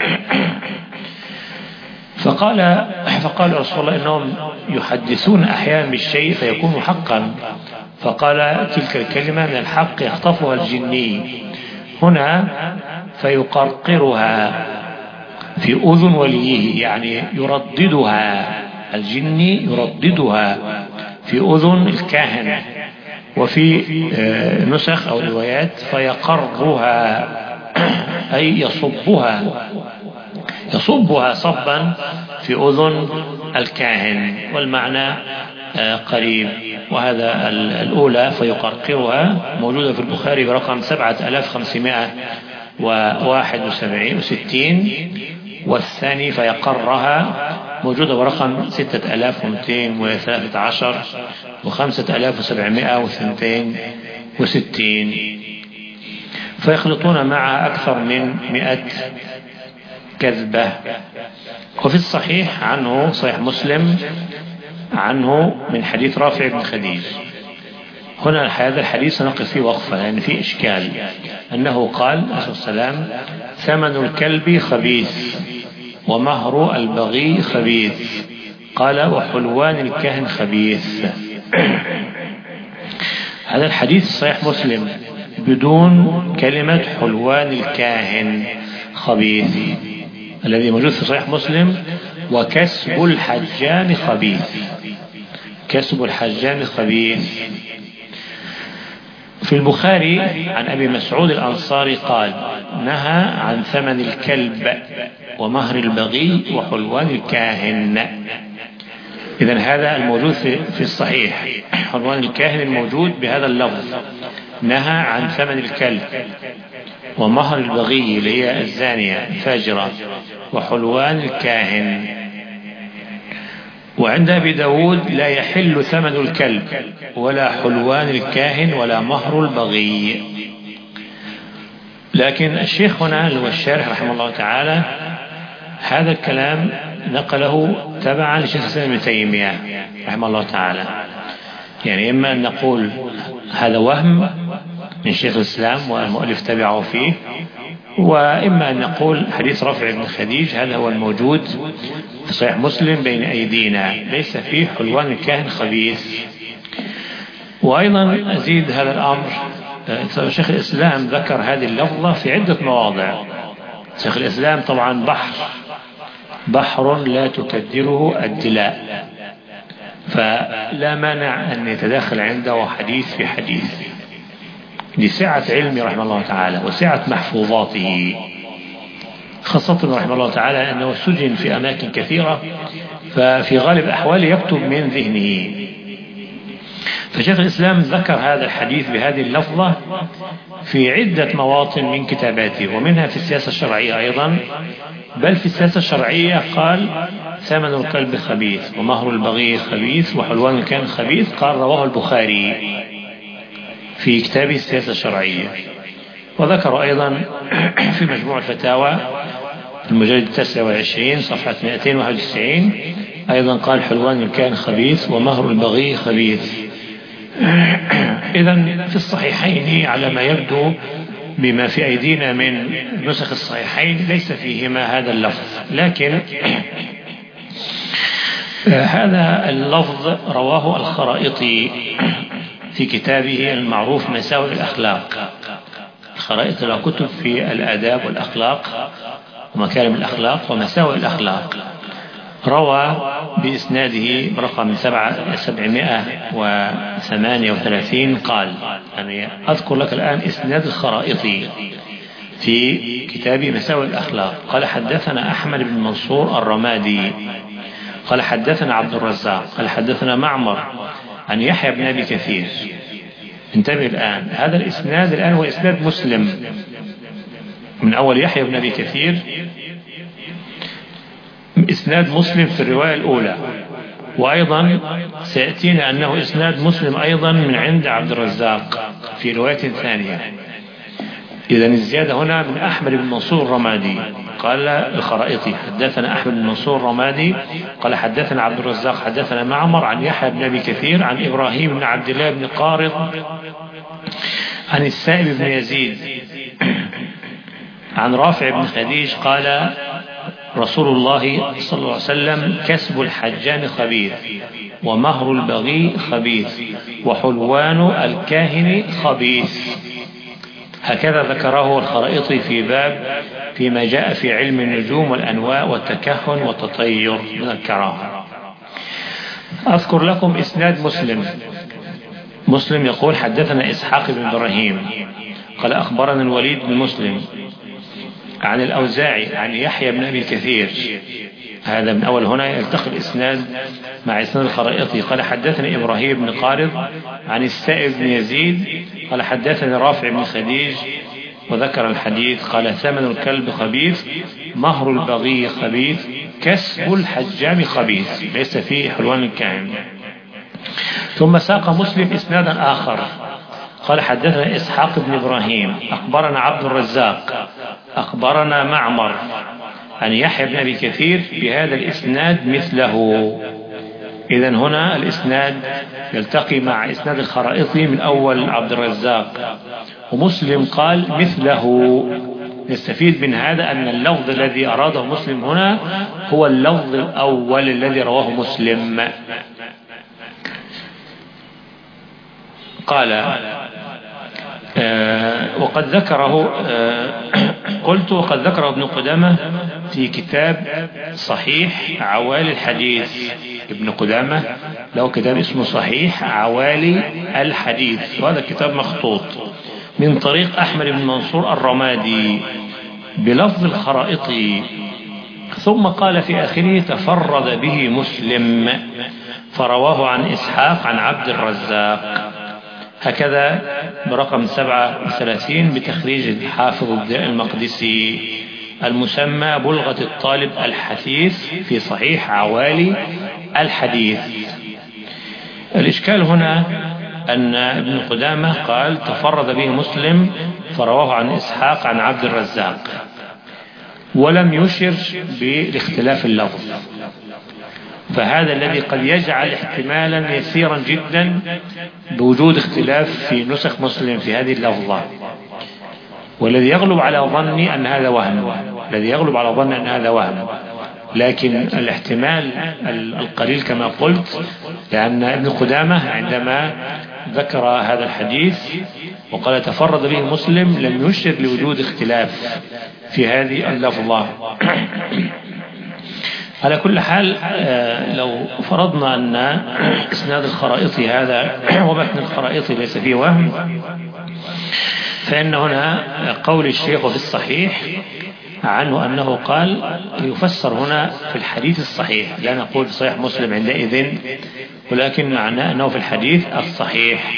فقال فقال رسول الله: إنهم يحدثون أحيانا بالشيء فيكون حقا. فقال: تلك الكلمة من الحق يخطفها الجني هنا فيقرقرها في أذن وليه، يعني يرددها، الجني يرددها في أذن الكاهن. وفي نسخ أو روايات فيقرها أي يصبها يصبها صبا في أذن الكاهن، والمعنى قريب. وهذا الأولى فيقرقرها موجودة في البخاري برقم سبعة آلاف وخمسمائة وواحد وستين، والثاني فيقرها موجودة برقم ستة آلاف ومئتين وثلاثة عشر وخمسة آلاف وسبعمائة واثنين وستين. فيخلطون مع أكثر من مئة كذبة. وفي الصحيح عنه صحيح مسلم عنه من حديث رافع بن خديج. هنا هذا الحديث نقف فيه وقفة لأن يعني فيه إشكال، أنه قال عليه السلام: ثمن الكلب خبيث ومهر البغي خبيث. قال: وحلوان الكهن خبيث. هذا الحديث صحيح مسلم بدون كلمة حلوان الكاهن خبيث الذي موجود في صحيح مسلم. وكسب الحجام خبيث، كسب الحجام خبيث. في البخاري عن أبي مسعود الأنصاري قال: نهى عن ثمن الكلب ومهر البغي وحلوان الكاهن. إذن هذا الموجود في الصحيح، حلوان الكاهن الموجود بهذا اللفظ، نهى عن ثمن الكلب ومهر البغي اللي هي الزانية الفاجرة وحلوان الكاهن. وعند أبي داود: لا يحل ثمن الكلب ولا حلوان الكاهن ولا مهر البغي. لكن الشيخ هنا اللي هو الشارح رحمه الله تعالى هذا الكلام نقله تبعا لشيخ الإسلام ابن تيمية رحمه الله تعالى. يعني إما أن نقول هذا وهم من شيخ الإسلام والمؤلف تبعه فيه، وإما أن نقول حديث رافع بن خديج هذا هو الموجود في صحيح مسلم بين أيدينا، ليس فيه حلوان الكاهن خبيث. وأيضا أزيد هذا الأمر، شيخ الإسلام ذكر هذه اللفظة في عدة مواضع. شيخ الإسلام طبعا بحر بحر لا تكدره الدلاء، فلا مانع أن يتداخل عنده حديث في حديث لسعة علمه رحمه الله تعالى وسعة محفوظاته، خاصة رحمه الله تعالى أنه سجن في أماكن كثيرة، ففي غالب أحواله يكتب من ذهنه. فشيخ الإسلام ذكر هذا الحديث بهذه اللفظة في عدة مواطن من كتاباته، ومنها في السياسة الشرعية أيضا. بل في السياسة الشرعية قال ثمن الكلب خبيث ومهر البغي خبيث وحلوان الكاهن خبيث، قال رواه البخاري في كتابه السياسة الشرعية. وذكر أيضا في مجموع الفتاوى في المجلد التاسع والعشرين صفحة مئتين وواحد وتسعين أيضا قال حلوان الكاهن خبيث ومهر البغي خبيث. إذن في الصحيحين على ما يبدو بما في أيدينا من نسخ الصحيحين ليس فيهما هذا اللفظ، لكن هذا اللفظ رواه الخرائطي في كتابه المعروف مساوئ الأخلاق. الخرائط له كتب في الآداب والأخلاق ومكارم الأخلاق ومساوئ الأخلاق، روى بإسناده برقم سبعمائة وثمانية وثلاثين قال، يعني أذكر لك الآن إسناد الخرائطي في كتاب مساوئ الأخلاق. قال حدثنا أحمد بن منصور الرمادي قال حدثنا عبد الرزاق قال حدثنا معمر عن يحيى بن أبي كثير. انتبه الآن، هذا الإسناد الآن هو إسناد مسلم من أول يحيى بن أبي كثير، إسناد مسلم في الرواية الأولى، وأيضا سيأتينا أنه إسناد مسلم أيضا من عند عبد الرزاق في رواية ثانية. إذن الزيادة هنا من أحمد بن منصور الرمادي قال الخرائطي حدثنا أحمد بن منصور الرمادي قال حدثنا عبد الرزاق حدثنا معمر عن يحيى بن أبي كثير عن إبراهيم بن عبد الله بن قارض عن السائب بن يزيد عن رافع بن خديج قال رسول الله صلى الله عليه وسلم كسب الحجام خبيث ومهر البغي خبيث وحلوان الكاهن خبيث. هكذا ذكره الخرائطي في باب فيما جاء في علم النجوم والأنواء والتكهن والتطير من الكراهة. أذكر لكم إسناد مسلم. مسلم يقول حدثنا إسحاق بن إبراهيم قال أخبرنا الوليد بن مسلم عن الأوزاعي عن يحيى بن أبي كثير. هذا من أول هنا يلتقي الإسناد مع إسناد الخرائطي. قال حدثني إبراهيم بن قارض عن السائب بن يزيد قال حدثني رافع بن خديج وذكر الحديث. قال ثمن الكلب خبيث مهر البغي خبيث كسب الحجام خبيث، ليس فيه حلوان الكاهن. ثم ساق مسلم إسنادا آخر قال حدثنا إسحاق بن إبراهيم أخبرنا عبد الرزاق أخبرنا معمر عن يحيى بن أبي كثير بهذا الإسناد مثله. إذن هنا الإسناد يلتقي مع إسناد الخرائطي من أول عبد الرزاق، ومسلم قال مثله. نستفيد من هذا أن اللفظ الذي أراده مسلم هنا هو اللفظ الأول الذي رواه مسلم. قال آه وقد ذكره آه قلت وقد ذكره ابن قدامة في كتاب صحيح عوالي الحديث. ابن قدامة له كتاب اسمه صحيح عوالي الحديث، وهذا الكتاب مخطوط من طريق أحمد بن منصور الرمادي بلفظ الخرائطي. ثم قال في آخره تفرد به مسلم فرواه عن إسحاق عن عبد الرزاق، هكذا برقم سبعة وثلاثين بتخريج الحافظ الداء المقدسي المسمى بلغة الطالب الحثيث في صحيح عوالي الحديث. الإشكال هنا أن ابن قدامة قال تفرد به مسلم فرواه عن إسحاق عن عبد الرزاق. ولم يشر بالاختلاف اللفظ، فهذا الذي قد يجعل احتمالا يسيرا جدا بوجود اختلاف في نسخ مسلم في هذه اللفظة. والذي يغلب على ظني أن هذا وهم، الذي يغلب على ظني أن هذا وهم، لكن الاحتمال القليل كما قلت، لأن ابن قدامة عندما ذكر هذا الحديث وقال تفرد به مسلم لم يشر لوجود اختلاف في هذه اللفظة. على كل حال لو فرضنا أن إسناد الخرائط هذا ومتن الخرائط ليس فيه وهم، فإن هنا قول الشيخ في الصحيح عنه أنه قال يفسر هنا في الحديث الصحيح، لا نقول في صحيح مسلم عندئذ، ولكن معناه أنه في الحديث الصحيح،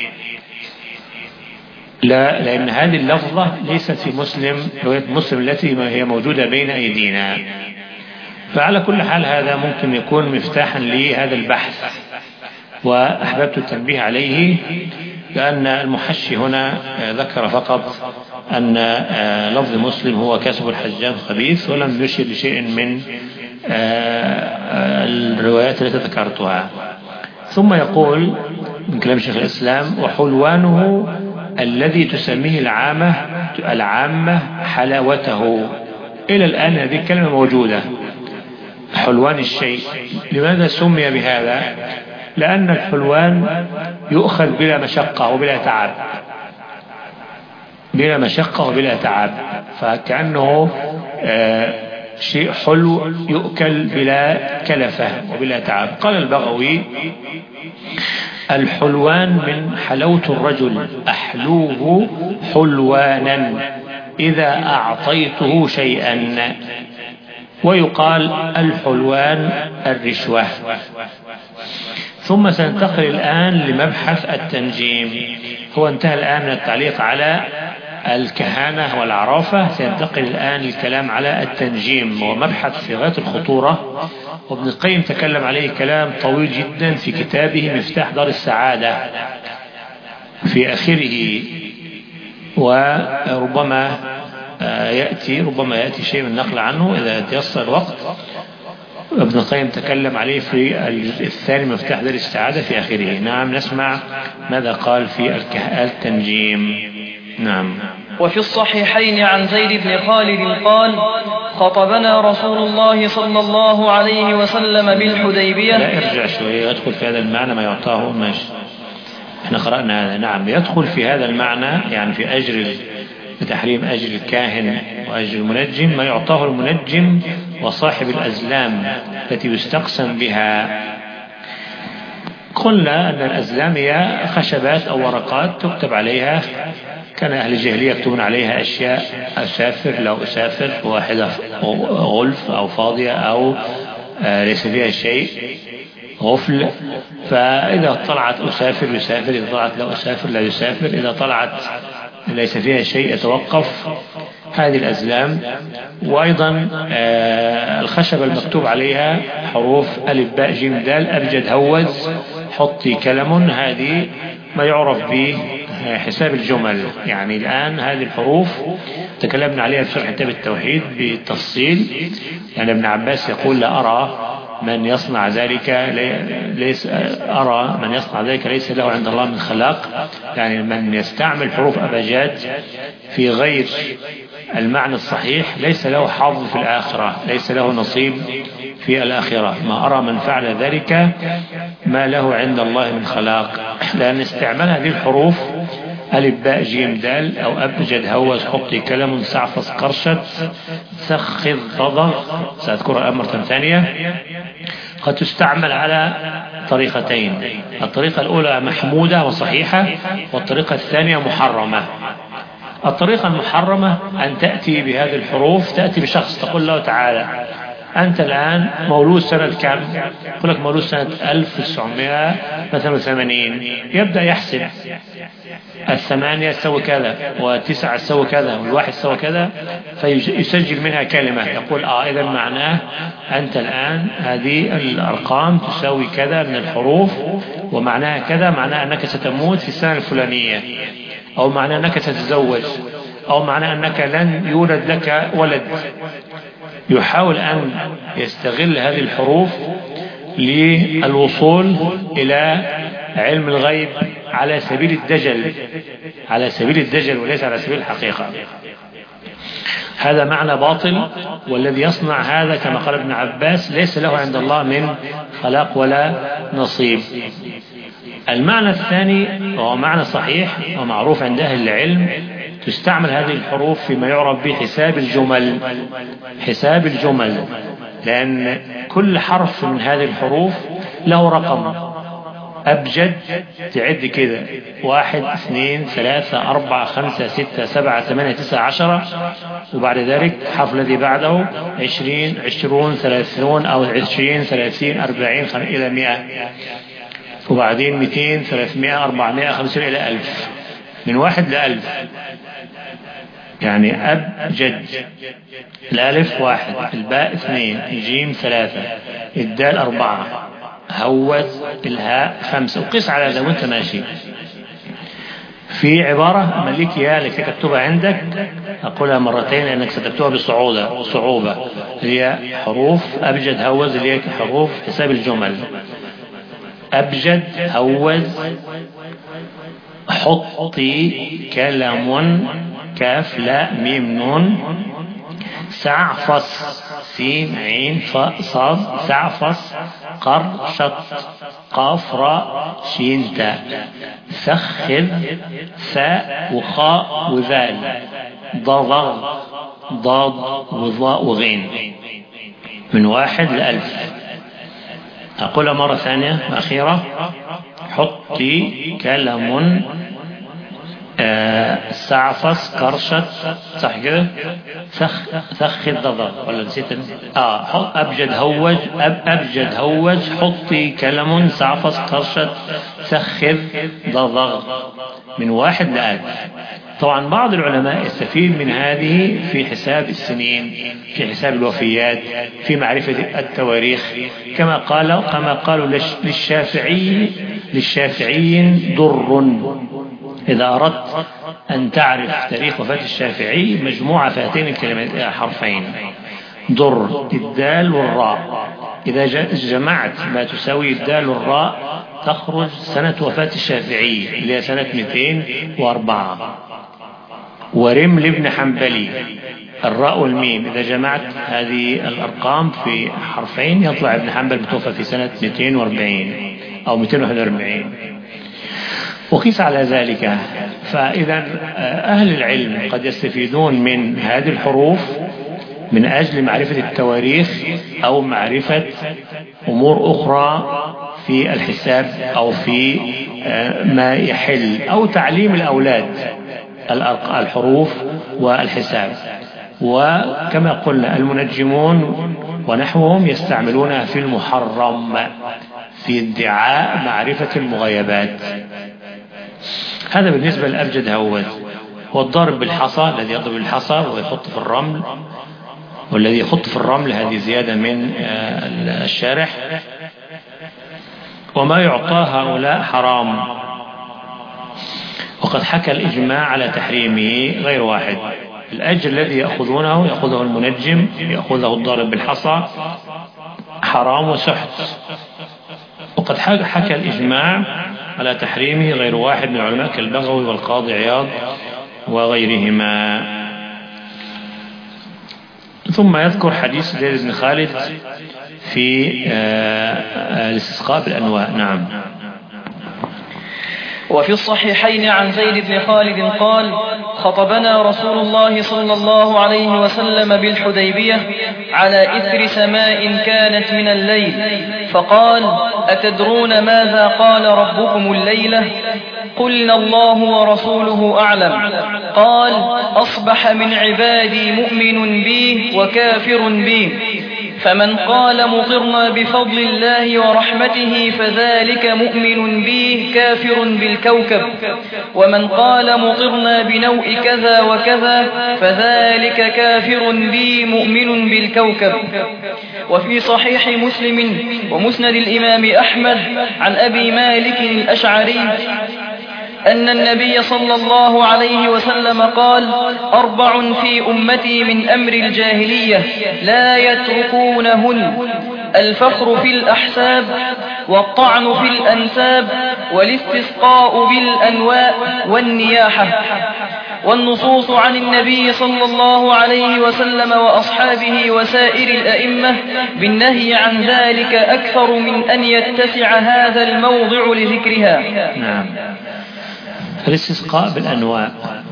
لا لأن هذه اللفظة ليست في مسلم رواية مسلم التي هي موجودة بين أيدينا. فعلى كل حال هذا ممكن يكون مفتاحا لهذا البحث، وأحببت التنبيه عليه لأن المحشي هنا ذكر فقط أن لفظ مسلم هو كسب الحجام خبيث، ولم يشر لشيء من الروايات التي ذكرتها. ثم يقول من كلام شيخ الإسلام وحلوانه الذي تسميه العامة العامة حلاوته. إلى الآن هذه الكلمة موجودة، حلوان الشيء. لماذا سمي بهذا؟ لأن الحلوان يؤخذ بلا مشقة وبلا تعب، بلا مشقة وبلا تعب، فكأنه شيء حلو يؤكل بلا كلفة وبلا تعب. قال البغوي الحلوان من حلوة الرجل أحلوه حلوانا إذا أعطيته شيئا، ويقال الحلوان الرشوة. ثم سننتقل الآن لمبحث التنجيم. هو انتهى الآن من التعليق على الكهانة والعرافة، سينتقل الآن للكلام على التنجيم، ومبحث في غاية الخطورة، وابن القيم تكلم عليه كلام طويل جدا في كتابه مفتاح دار السعادة في آخره، وربما يأتي ربما يأتي شيء من النقل عنه إذا تيسر الوقت. ابن القيم تكلم عليه في الجزء الثاني مفتاح دار السعادة في آخره. نعم، نسمع ماذا قال في التنجيم. نعم. وفي الصحيحين عن زيد بن خالد قال خطبنا رسول الله صلى الله عليه وسلم بالحديبية. لا ارجع شوية، يدخل في هذا المعنى ما يعطاه، ماشي احنا قرأنا هذا. نعم، يدخل في هذا المعنى يعني في أجر بتحريم أجر الكاهن وأجر المنجم ما يعطاه المنجم وصاحب الأزلام التي يستقسم بها. قلنا أن الأزلام هي خشبات أو ورقات تكتب عليها، كان أهل الجاهلية يكتبون عليها أشياء، أسافر لو أسافر، واحدة غلف أو فاضية أو ليس فيها شيء، غفل. فإذا طلعت أسافر يسافر، إذا طلعت لا أسافر لا يسافر، إذا طلعت ليس فيها شيء يتوقف. هذه الأزلام. وأيضا الخشبة المكتوب عليها حروف ألف باء جيم دال أبجد هوز حطي كلم، هذه ما يعرف بحساب الجمل. يعني الآن هذه الحروف تكلمنا عليها في شرح كتاب التوحيد بالتفصيل. يعني ابن عباس يقول لا أرى من يصنع ذلك ليس أرى من يصنع ذلك ليس له عند الله من خلاق، يعني من يستعمل حروف أبجاد في غير المعنى الصحيح ليس له حظ في الآخرة، ليس له نصيب في الآخرة. ما أرى من فعل ذلك ما له عند الله من خلاق، لأن استعمال هذه الحروف ألف باء جيم دال أو أبجد هوس حطي كلم سعفص قرشت سخذ ضضغ، سأذكرها مرة ثانية، قد تستعمل على طريقتين. الطريقة الأولى محمودة وصحيحة، والطريقة الثانية محرمة. الطريقة المحرمة أن تأتي بهذه الحروف، تأتي بشخص تقول له تعالى أنت الآن مولود سنة كم؟ يقول لك مولود سنة ألف وتسعمائة وثمانين. يبدأ يحسب الثمانية تسوي كذا والتسعة تسوي كذا والواحد تسوي كذا، فيسجل منها كلمة يقول آه إذا معناه أنت الآن هذه الأرقام تساوي كذا من الحروف، ومعناها كذا، معناه أنك ستموت في السنة الفلانية، أو معناه أنك ستتزوج، أو معناه أنك لن يولد لك ولد. يحاول أن يستغل هذه الحروف للوصول إلى علم الغيب على سبيل الدجل، على سبيل الدجل وليس على سبيل الحقيقة. هذا معنى باطل، والذي يصنع هذا كما قال ابن عباس ليس له عند الله من خلاق ولا نصيب. المعنى الثاني وهو معنى صحيح ومعروف عند أهل العلم، تستعمل هذه الحروف فيما يعرف بحساب الجمل، حساب الجمل، لأن كل حرف من هذه الحروف له رقم. أبجد تعد كده واحد اثنين ثلاثة أربعة خمسة ستة سبعة ثمانية تسعة عشرة، وبعد ذلك الحرف الذي بعده عشرين عشرون ثلاثون أو عشرين ثلاثين أربعين إلى مئة، وبعدين مئتين ثلاثمائة أربعمائة خمسين إلى ألف، من واحد لألف. يعني أبجد، الألف واحد، الباء اثنين، الجيم ثلاثة، الدال أربعة، هوز الهاء خمسة، وقس على ذا وانت ماشي. في عبارة مليك يا لكي تكتبها عندك، أقولها مرتين لأنك ستكتبها بصعوبة صعوبة هي حروف أبجد هوز، اللي هي حروف حساب الجمل. أبجد هوز حطي كلام كاف لا ميم نون سعفص سين عين فاء صاد سعفص قر شط قاف راء شين تاء سخذ ثاء وخاء وذال ضضغ ضاد وضاء وغين، من واحد لألف. أقولها مرة ثانية أخيرة، حطي كلام آه سعفص كرشت، صح كده؟ سخ سخ الضضغ ولا نسيت؟ اه ابجد هوج أب ابجد هوج حطي كلم سعفص كرشت سخذ ضضغ، من واحد لألف. طبعا بعض العلماء يستفيد من هذه في حساب السنين، في حساب الوفيات، في معرفة التواريخ، كما قال كما قالوا للشافعي للشافعيين در. إذا أردت أن تعرف تاريخ وفاة الشافعي مجموعة في هاتين الكلمات حرفين در، الدال والراء. إذا جمعت ما تساوي الدال والراء تخرج سنة وفاة الشافعي اللي هي سنة مئتين وأربعة. ورمل ابن حنبلي الراء والميم، إذا جمعت هذه الأرقام في حرفين يطلع ابن حنبل متوفى في سنة مئتين وأربعين أو مئتين وواحد وأربعين. وقيس على ذلك. فإذا أهل العلم قد يستفيدون من هذه الحروف من أجل معرفة التواريخ أو معرفة أمور أخرى في الحساب أو في ما يحل، أو تعليم الأولاد الحروف والحساب. وكما قلنا المنجمون ونحوهم يستعملونها في المحرم في ادعاء معرفة المغيبات. هذا بالنسبة لأبجد هوز. والضرب بالحصى الذي يضرب بالحصى ويحط في الرمل، والذي يحط في الرمل هذه زيادة من الشارح. وما يعطى هؤلاء حرام، وقد حكى الإجماع على تحريمه غير واحد. الأجر الذي يأخذونه يأخذه المنجم، يأخذه الضارب بالحصى، حرام وسحت. وقد حكى الإجماع على تحريمه غير واحد من العلماء كالبغوي والقاضي عياض وغيرهما. ثم يذكر حديث زيد بن خالد في الاستسقاء بالأنواع. نعم. وفي الصحيحين عن زيد بن خالد قال: خطبنا رسول الله صلى الله عليه وسلم بالحديبية على إثر سماء كانت من الليل، فقال: أتدرون ماذا قال ربكم الليلة؟ قلنا: الله ورسوله أعلم. قال: أصبح من عبادي مؤمن بي وكافر بي، فمن قال مطرنا بفضل الله ورحمته فذلك مؤمن به كافر بالكوكب، ومن قال مطرنا بنوء كذا وكذا فذلك كافر بي مؤمن بالكوكب. وفي صحيح مسلم ومسند الإمام أحمد عن أبي مالك الأشعري أن النبي صلى الله عليه وسلم قال: أربع في أمتي من أمر الجاهلية لا يتركونهن: الفخر في الأحساب، والطعن في الأنساب، والاستسقاء بالأنواء، والنياحة. والنصوص عن النبي صلى الله عليه وسلم وأصحابه وسائر الأئمة بالنهي عن ذلك أكثر من أن يتسع هذا الموضع لذكرها. نعم. الاستسقاء بالأنواء.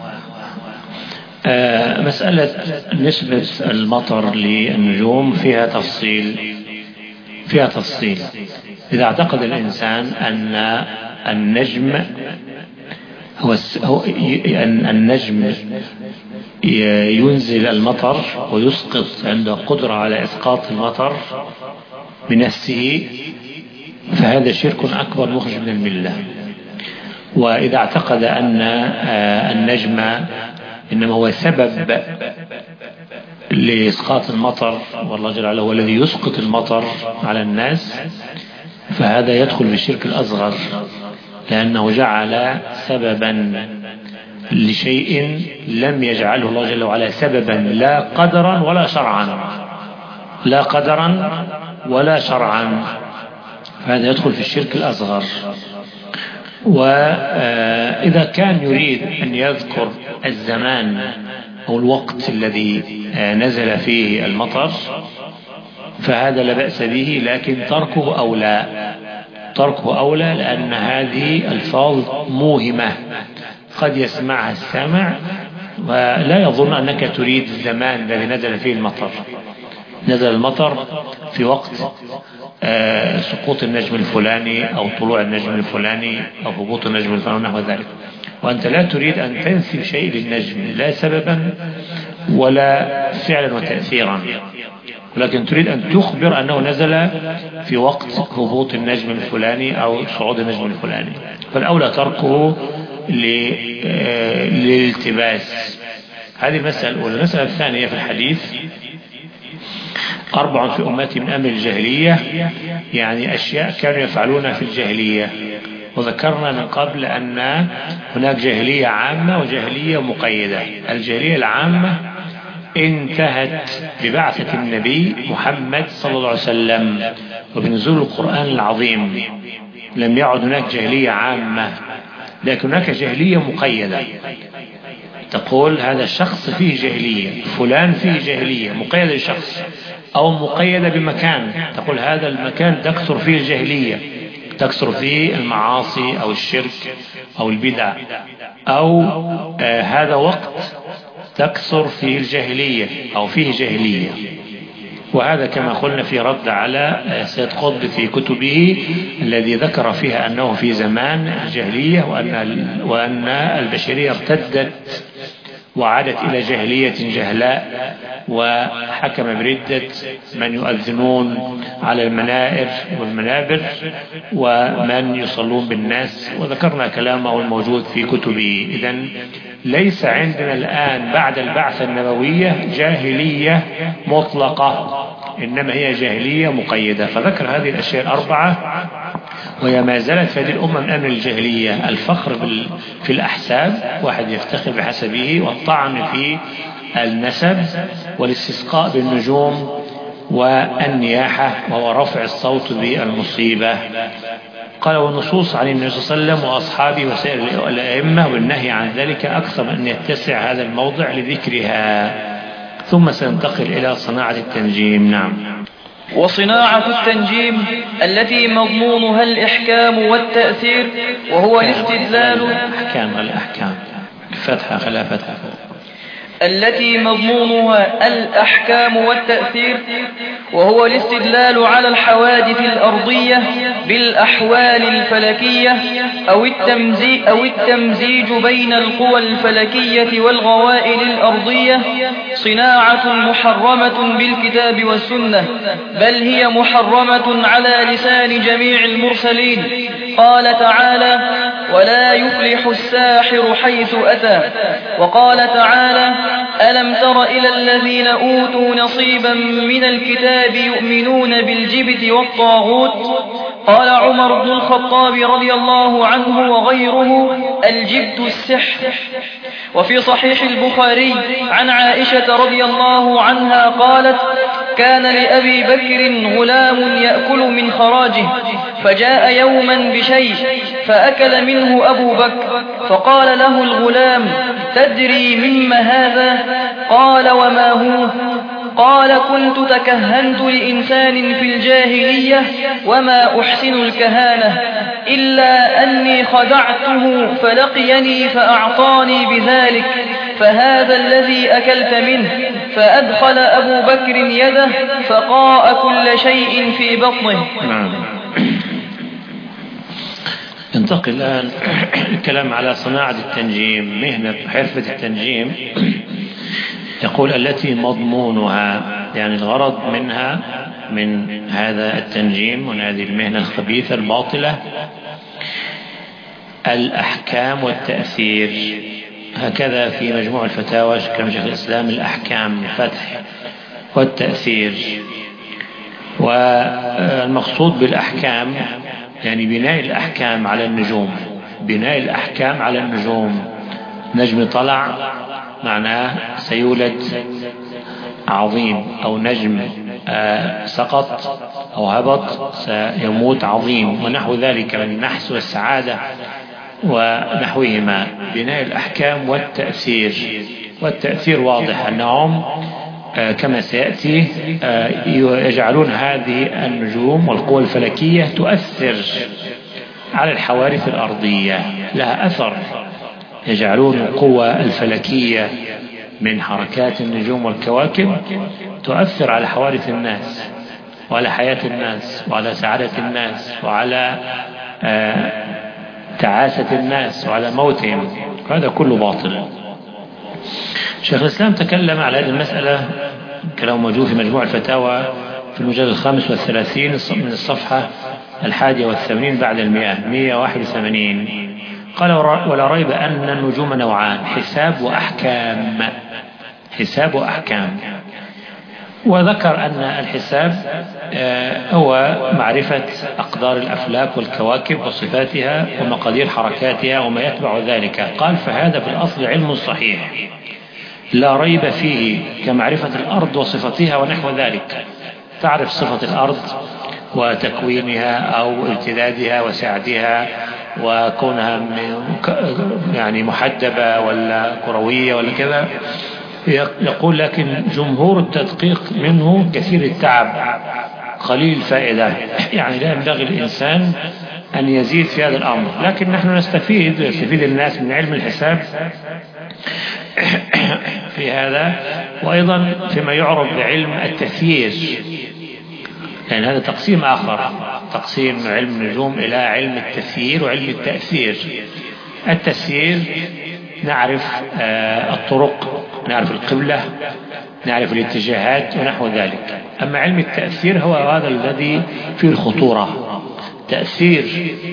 آه مسألة نسبة المطر للنجوم فيها تفصيل فيها تفصيل إذا اعتقد الإنسان أن النجم هو أن النجم ينزل المطر ويسقط، عنده قدرة على إسقاط المطر بنفسه، فهذا شرك أكبر مخرج من الملة. وإذا اعتقد أن النجم إنما هو سبب لإسقاط المطر، والله جل وعلا هو الذي يسقط المطر على الناس، فهذا يدخل بالشرك الأصغر، لأنه جعل سببا لشيء لم يجعله الله جل وعلا سببا، لا قدرا ولا شرعا، لا قدرا ولا شرعا، فهذا يدخل في الشرك الأصغر. وإذا كان يريد أن يذكر الزمان أو الوقت الذي نزل فيه المطر فهذا لا بأس به، لكن تركه أولى، تركه أولى، لأن هذه الفاظ موهمة قد يسمعها السامع ولا يظن أنك تريد الزمان الذي نزل فيه المطر. نزل المطر في وقت آه سقوط النجم الفلاني أو طلوع النجم الفلاني أو هبوط النجم الفلاني ونحو ذلك، وأنت لا تريد أن تنسب شيء للنجم، لا سببا ولا فعلا وتأثيرا، ولكن تريد أن تخبر أنه نزل في وقت هبوط النجم الفلاني أو صعود النجم الفلاني، فالأولى تركه للالتباس. هذه المسألة الأولى. المسألة الثانية في الحديث: أربع في أمتي من أمر الجاهلية، يعني أشياء كانوا يفعلونها في الجاهلية. وذكرنا من قبل أن هناك جاهلية عامة وجاهلية مقيدة. الجاهلية العامة انتهت ببعثة النبي محمد صلى الله عليه وسلم وبنزول القرآن العظيم، لم يعد هناك جاهلية عامة، لكن هناك جاهلية مقيدة. تقول هذا الشخص فيه جاهلية، فلان فيه جاهلية مقيدة لشخص أو مقيدة بمكان، تقول هذا المكان تكثر فيه الجاهلية، تكثر فيه المعاصي أو الشرك أو البدع، أو آه هذا وقت تكثر فيه الجاهلية أو فيه جاهلية. وهذا كما قلنا في رد على سيد قطب في كتبه الذي ذكر فيها أنه في زمان الجاهلية، وأن وأن البشرية ارتدت وعادت إلى جاهلية جهلاء، وحكم بردة من يؤذنون على المنائر والمنابر ومن يصلون بالناس، وذكرنا كلامه الموجود في كتبه. إذن ليس عندنا الآن بعد البعثة النبوية جاهلية مطلقة، إنما هي جاهلية مقيدة. فذكر هذه الأشياء الأربعة، وهي ما زالت في هذه الأمة من أمر الجاهلية: الفخر في الأحساب، واحد يفتخر بحسبه، والطعن في النسب، والاستسقاء بالنجوم، والنياحة وهو رفع الصوت بالمصيبة. قال: والنصوص عن النبي صلى الله عليه وسلم وأصحابه وسائر الأئمة والنهي عن ذلك أكثر من أن يتسع هذا الموضع لذكرها. ثم سننتقل إلى صناعة التنجيم. نعم. وصناعة التنجيم التي مضمونها الإحكام والتأثير، وهو الاستدلال. الأحكام الأحكام فتحة خلا فتحة التي مضمونها الأحكام والتأثير، وهو الاستدلال على الحوادث الأرضية بالأحوال الفلكية، أو التمزيج, أو التمزيج بين القوى الفلكية والغوائل الأرضية، صناعة محرمة بالكتاب والسنة، بل هي محرمة على لسان جميع المرسلين. قال تعالى: ولا يفلح الساحر حيث أتى. وقال تعالى: ألم تر إلى الذين أوتوا نصيبا من الكتاب يؤمنون بالجبت والطاغوت. قال عمر بن الخطاب رضي الله عنه وغيره: الجبت السحر. وفي صحيح البخاري عن عائشة رضي الله عنها قالت: كان لأبي بكر غلام يأكل من خراجه، فجاء يوما بشيء فأكل منه أبو بكر، فقال له الغلام: تدري مما هذا؟ قال: وما هو؟ قال: كنت تكهنت لإنسان في الجاهلية وما أحسن الكهانة إلا أني خدعته فلقيني فأعطاني بذلك، فهذا الذي أكلت منه. فأدخل أبو بكر يده فقاء كل شيء في بطنه. نعم. ينتقل الآن الكلام على صناعة التنجيم، مهنة حرفة التنجيم. يقول: التي مضمونها، يعني الغرض منها من هذا التنجيم ومن هذه المهنة الخبيثة الباطلة الأحكام والتأثير. هكذا في مجموع الفتاوى كما شيخ الإسلام: الأحكام الفتح والتأثير. والمقصود بالأحكام يعني بناء الأحكام على النجوم، بناء الأحكام على النجوم. نجم طلع معناه سيولد عظيم، أو نجم سقط أو هبط سيموت عظيم، ونحو ذلك من النحس والسعادة ونحوهما. بناء الأحكام والتأثير. والتأثير واضح أنهم كما سيأتي يجعلون هذه النجوم والقوى الفلكية تؤثر على الحوادث الأرضية، لها أثر. يجعلون القوى الفلكية من حركات النجوم والكواكب تؤثر على حوادث الناس وعلى حياة الناس وعلى سعادة الناس وعلى تعاسة الناس وعلى موتهم. هذا كله باطل. شيخ الإسلام تكلم على هذه المسألة، كلام موجود في مجموع الفتاوى في المجلد الخامس والثلاثين من الصفحة الحادية والثمانين بعد المئة، مئة واحد وثمانين. قال: ولا ريب أن النجوم نوعان: حساب وأحكام. حساب وأحكام. وذكر أن الحساب هو معرفة أقدار الأفلاك والكواكب وصفاتها ومقادير حركاتها وما يتبع ذلك. قال: فهذا في الأصل علم صحيح لا ريب فيه، كمعرفة الأرض وصفتها ونحو ذلك. تعرف صفة الأرض وتكوينها أو امتدادها وسعتها وكونها يعني محدبة ولا كروية ولا كذا. يقول: لكن جمهور التدقيق منه كثير التعب قليل الفائدة، يعني لا ينبغي الإنسان أن يزيد في هذا الأمر. لكن نحن نستفيد يستفيد الناس من علم الحساب في هذا، وأيضا فيما يعرف بعلم التثيير، يعني هذا تقسيم آخر، تقسيم علم النجوم إلى علم التثيير وعلم التأثير. التثيير نعرف الطرق، نعرف القبلة، نعرف الاتجاهات ونحو ذلك. أما علم التأثير هو هذا الذي فيه الخطورة، تأثير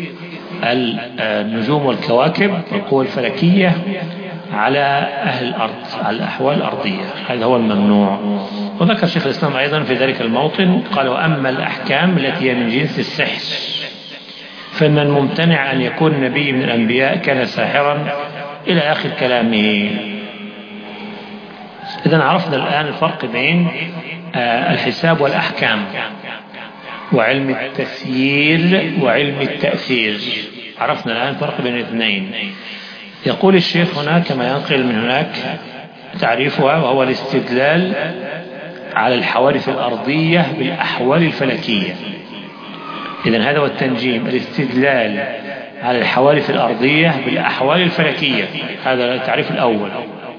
النجوم والكواكب والقوى الفلكية على أهل الأرض، على الأحوال الأرضية. هذا هو الممنوع. وذكر شيخ الإسلام أيضا في ذلك الموطن قال: وأما الأحكام التي هي من جنس السحر فإن الممتنع أن يكون نبي من الأنبياء كان ساحرا إلى آخر كلامه. إذن عرفنا الآن الفرق بين الحساب والأحكام وعلم التسيير وعلم التأثير. عرفنا الآن الفرق بين الاثنين. يقول الشيخ هنا كما ينقل من هناك تعريفها، وهو الاستدلال على الحوادث الأرضية بالأحوال الفلكية. إذن هذا هو التنجيم، الاستدلال على الحوادث الأرضية بالأحوال الفلكية. هذا التعريف الأول،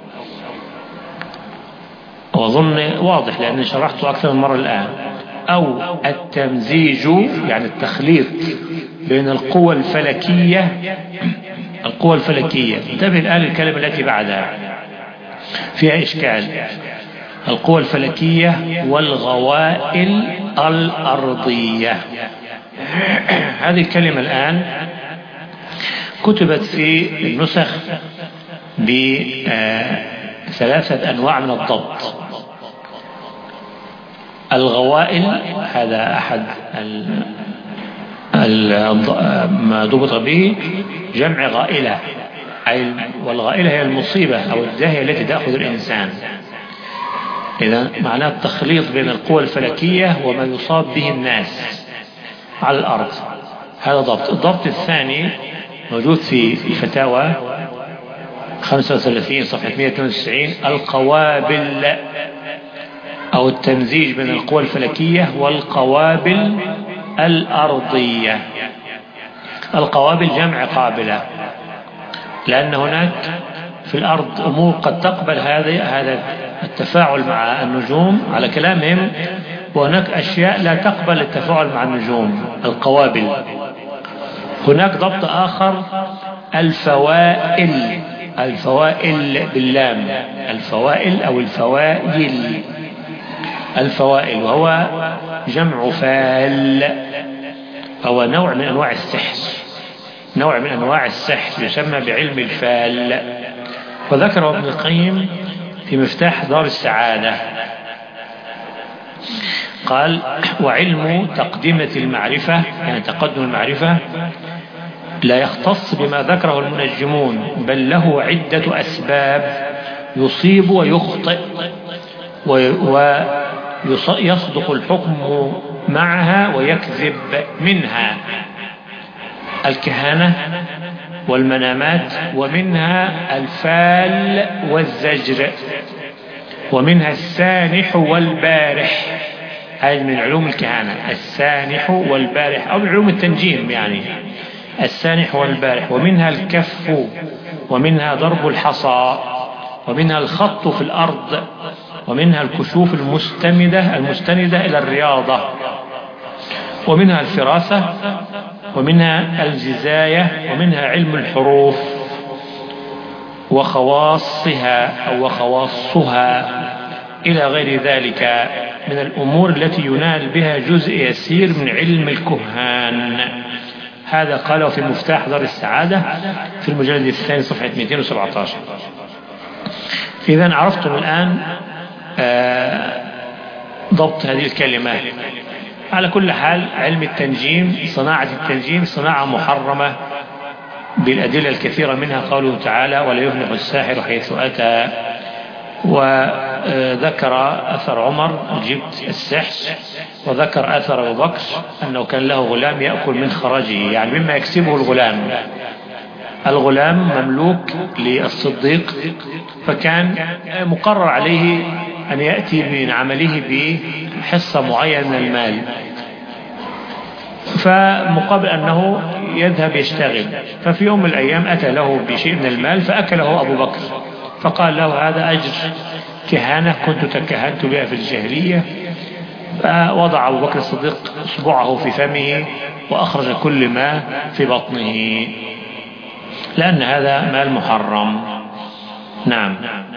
وأظن واضح لأني شرحته أكثر من مرة الآن. أو التمزيج، يعني التخليط بين القوى الفلكية القوى الفلكية انتبه الآن الكلمة التي بعدها فيها إشكال: القوى الفلكية والغوائل الأرضية. هذه الكلمة الآن كتبت في النسخ بثلاثة أنواع من الضبط. الغوائل هذا أحد ما ضبط به جمع غائلة، أي والغائلة هي المصيبة أو الداهية التي تأخذ الإنسان. إذا معناه التخليط بين القوى الفلكية وما يصاب به الناس على الأرض. هذا ضبط. الضبط الثاني موجود في الفتاوى خمسة وثلاثين صفحة مئة واثنين وتسعين، القوابل أو التمزيج بين القوى الفلكية والقوابل الأرضية. القوابل جمع قابلة، لأن هناك في الأرض أمور قد تقبل هذا هذا التفاعل مع النجوم على كلامهم، وهناك أشياء لا تقبل التفاعل مع النجوم، القوابل. هناك ضبط آخر، الفوائل. الفوائل باللام، الفوائل أو الفوائل. الفوائل وهو جمع فال، هو نوع من أنواع السحر، نوع من أنواع السحر يسمى بعلم الفال. وذكره ابن القيم في مفتاح دار السعادة، قال: وعلم تقدمة المعرفة، يعني تقدم المعرفة، لا يختص بما ذكره المنجمون، بل له عدة أسباب يصيب ويخطئ، ويصدق الحكم معها ويكذب. منها الكهانة والمنامات، ومنها الفال والزجر، ومنها السانح والبارح. هذه من علوم الكهانة، السانح والبارح، أو من علوم التنجيم يعني السانح والبارح. ومنها الكف، ومنها ضرب الحصى، ومنها الخط في الأرض، ومنها الكشوف المستندة المستندة إلى الرياضة، ومنها الفراسة، ومنها الجزاية، ومنها علم الحروف وخواصها أو وخواصها، إلى غير ذلك من الأمور التي ينال بها جزء يسير من علم الكهان. هذا قاله في مفتاح دار السعادة في المجلد الثاني صفحة مئتين وسبعة عشر. إذن عرفتم الآن ضبط هذه الكلمة. على كل حال، علم التنجيم، صناعة التنجيم صناعة محرمة بالأدلة الكثيرة، منها قوله تعالى: ولا يفلح الساحر حيث أتى. وذكر أثر عمر جبت السحر، وذكر أثر أبو بكر أنه كان له غلام يأكل من خرجه، يعني مما يكسبه الغلام. الغلام مملوك للصديق، فكان مقرر عليه أن يأتي من عمله بحصة معينة من المال، فمقابل أنه يذهب يشتغل. ففي يوم من الأيام أتى له بشيء من المال فأكله أبو بكر، فقال له: هذا أجر كهانة كنت تكهنت بها في الجاهلية. فوضع أبو بكر الصديق إصبعه في فمه وأخرج كل ما في بطنه، لأن هذا مال محرم. نعم.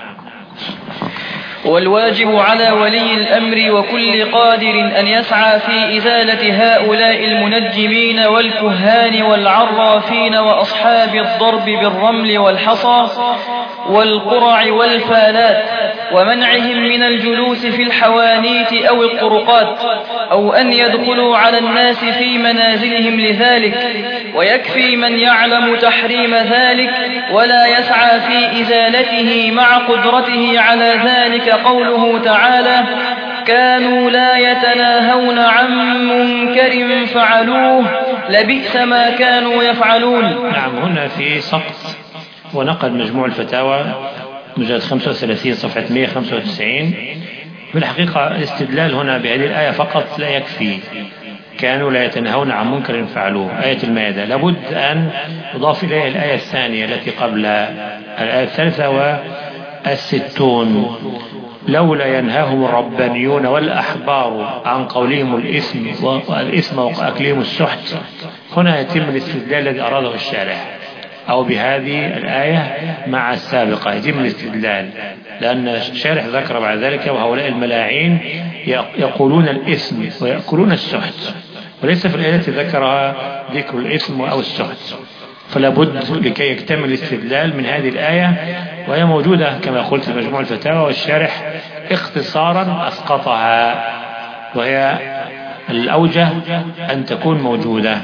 والواجب على ولي الأمر وكل قادر أن يسعى في إزالة هؤلاء المنجمين والكهان والعرافين وأصحاب الضرب بالرمل والحصى والقرع والفالات، ومنعهم من الجلوس في الحوانيت أو الطرقات، أو أن يدخلوا على الناس في منازلهم لذلك. ويكفي من يعلم تحريم ذلك ولا يسعى في إزالته مع قدرته على ذلك قوله تعالى: كانوا لا يتناهون عن منكر فعلوه لبئس ما كانوا يفعلون. نعم. هنا في سقط، ونقل مجموع الفتاوى مجلد خمسة وثلاثين صفحة مئة وخمسة وتسعين. في الحقيقة الاستدلال هنا بهذه الآية فقط لا يكفي، كانوا لا يتناهون عن منكر فعلوه، آية المائدة، لابد أن يضاف إليها الآية الثانية التي قبل الآية الثالثة والستون: لولا ينهاهم الربانيون والأحبار عن قولهم الإثم والإثم وأكلهم السحت. هنا يتم الاستدلال الذي أراده الشارح، أو بهذه الآية مع السابقة يتم الاستدلال، لأن الشارح ذكر بعد ذلك: وهؤلاء الملاعين يقولون الإثم ويأكلون السحت، وليس في الآية التي ذكرها ذكر الإثم أو السحت. فلا بد لكي يكتمل الاستدلال من هذه الآية، وهي موجودة كما قلت في مجموع الفتاوى، والشارح اختصارا أسقطها، وهي الأوجه أن تكون موجودة.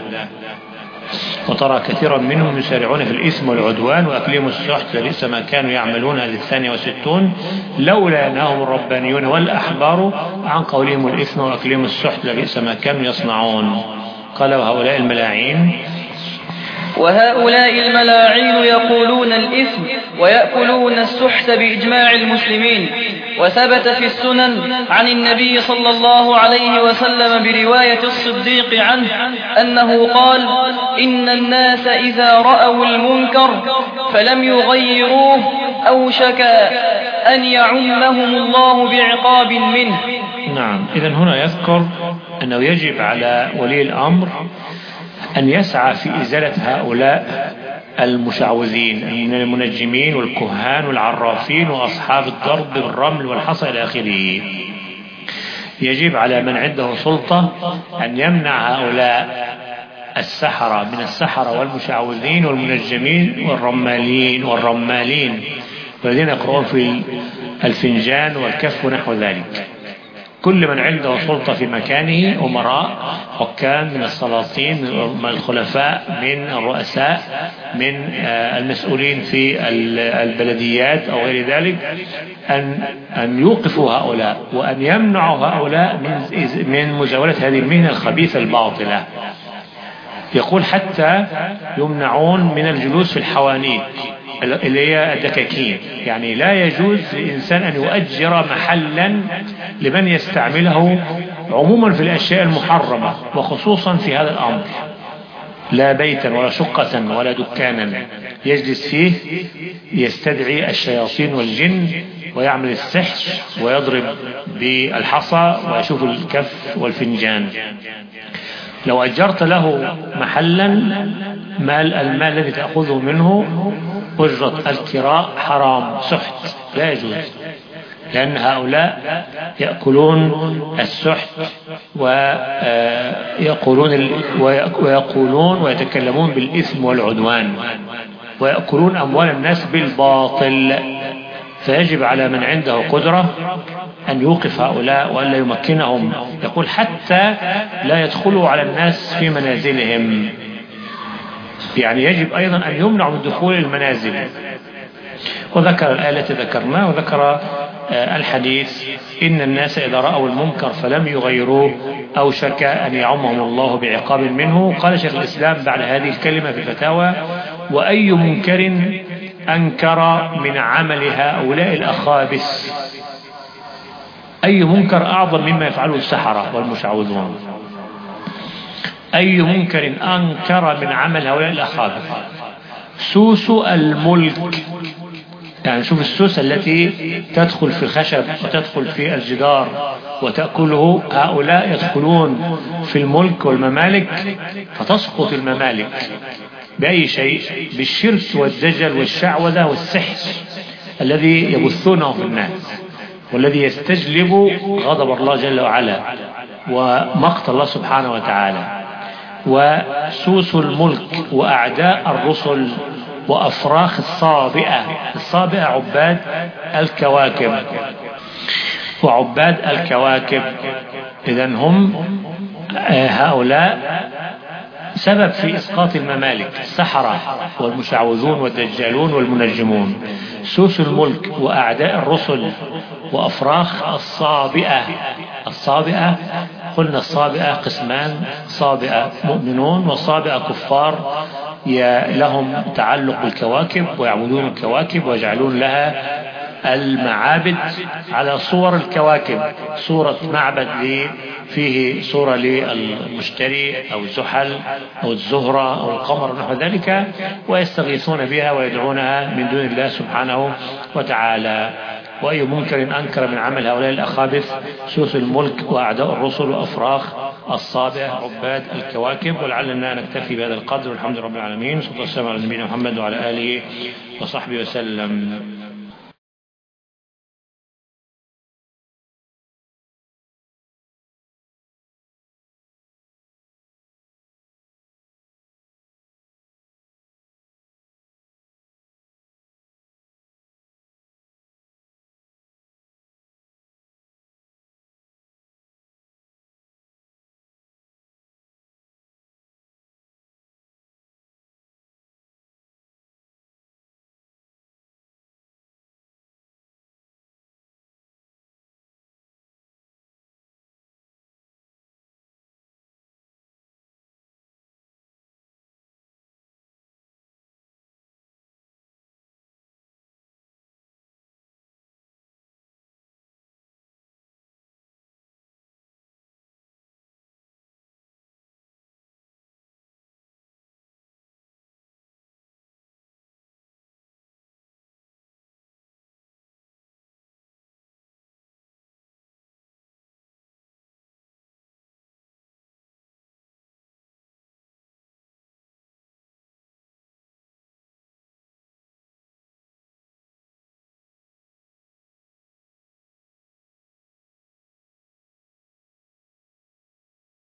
وترى كثيرا منهم يسارعون في الإثم والعدوان وأكلهم السحت لبئس ما كانوا يعملون. هذه الثانية وستون. لولا ينهاهم الربانيون والأحبار عن قولهم الإثم وأكلهم السحت لبئس ما كانوا يصنعون. قال وهؤلاء الملاعين وهؤلاء الملاعين يقولون الإثم ويأكلون السحت بإجماع المسلمين. وثبت في السنن عن النبي صلى الله عليه وسلم برواية الصديق عنه أنه قال: إن الناس إذا رأوا المنكر فلم يغيروه أوشك أن يعمهم الله بعقاب منه. نعم. إذن هنا يذكر أنه يجب على ولي الأمر أن يسعى في إزالة هؤلاء المشعوذين من المنجمين والكهان والعرافين وأصحاب الضرب بالرمل والحصى إلى آخره. يجب على من عنده سلطة أن يمنع هؤلاء السحرة من السحرة والمشعوذين والمنجمين والرمالين والرمالين والذين يقرؤون في الفنجان والكف ونحو ذلك. كل من عنده سلطة في مكانه، أمراء، حكام، من السلاطين، من الخلفاء، من الرؤساء، من المسؤولين في البلديات أو غير ذلك، أن أن يوقفوا هؤلاء وأن يمنعوا هؤلاء من من مزاولة هذه المهنة الخبيثة الباطلة. يقول حتى يمنعون من الجلوس في الحوانيت اللي هي الدكاكين. يعني لا يجوز للإنسان أن يؤجر محلا لمن يستعمله عموما في الأشياء المحرمة، وخصوصا في هذا الأمر. لا بيتا ولا شقة ولا دكانا يجلس فيه يستدعي الشياطين والجن ويعمل السحر ويضرب بالحصى ويشوف الكف والفنجان. لو أجرت له محلا، مال المال الذي تأخذه منه أجرة الكراء حرام سحت، لا يجوز، لأن هؤلاء يأكلون السحت ويقولون ويقولون ويتكلمون بالإثم والعدوان ويأكلون أموال الناس بالباطل. فيجب على من عنده قدرة أن يوقف هؤلاء وأن لا يمكنهم. يقول حتى لا يدخلوا على الناس في منازلهم، يعني يجب أيضا أن يمنعوا من دخول المنازل. وذكر الآية التي ذكرناها، وذكر الحديث: إن الناس إذا رأوا المنكر فلم يغيروه أوشك أن يعمهم الله بعقاب منه. قال شيخ الإسلام بعد هذه الكلمة في الفتاوى: وأي منكر أنكر من عمل هؤلاء الأخابث. أي منكر أعظم مما يفعله السحرة والمشعوذون؟ أي منكر أنكر من عمل هؤلاء الأخابث؟ سوس الملك، يعني شوف السوس التي تدخل في الخشب وتدخل في الجدار وتأكله. هؤلاء يدخلون في الملك والممالك فتسقط الممالك بأي شيء؟ بالشرك والدجل والشعوذة والسحر الذي يبثونه في الناس، والذي يستجلب غضب الله جل وعلا ومقت الله سبحانه وتعالى. وسوس الملك وأعداء الرسل وأفراخ الصابئة. الصابئة عباد الكواكب وعباد الكواكب. إذن هم هؤلاء سبب في إسقاط الممالك، السحرة والمشعوذون والدجالون والمنجمون. سوس الملك وأعداء الرسل وأفراخ الصابئة. الصابئة قلنا الصابئة قسمان: صابئة مؤمنون وصابئة كفار لهم تعلق بالكواكب ويعبدون الكواكب ويجعلون لها المعابد على صور الكواكب، صورة معبد فيه صورة للمشتري أو زحل أو الزهرة أو القمر نحو ذلك، ويستغيثون بها ويدعونها من دون الله سبحانه وتعالى. وأي منكر أنكر من عمل هؤلاء الأخابث سوس الملك وأعداء الرسل وأفراخ الصابئة عباد الكواكب. ولعلنا نكتفي بهذا القدر، والحمد لله رب العالمين، صلى الله عليه وسلم على نبينا محمد وعلى آله وصحبه وسلم.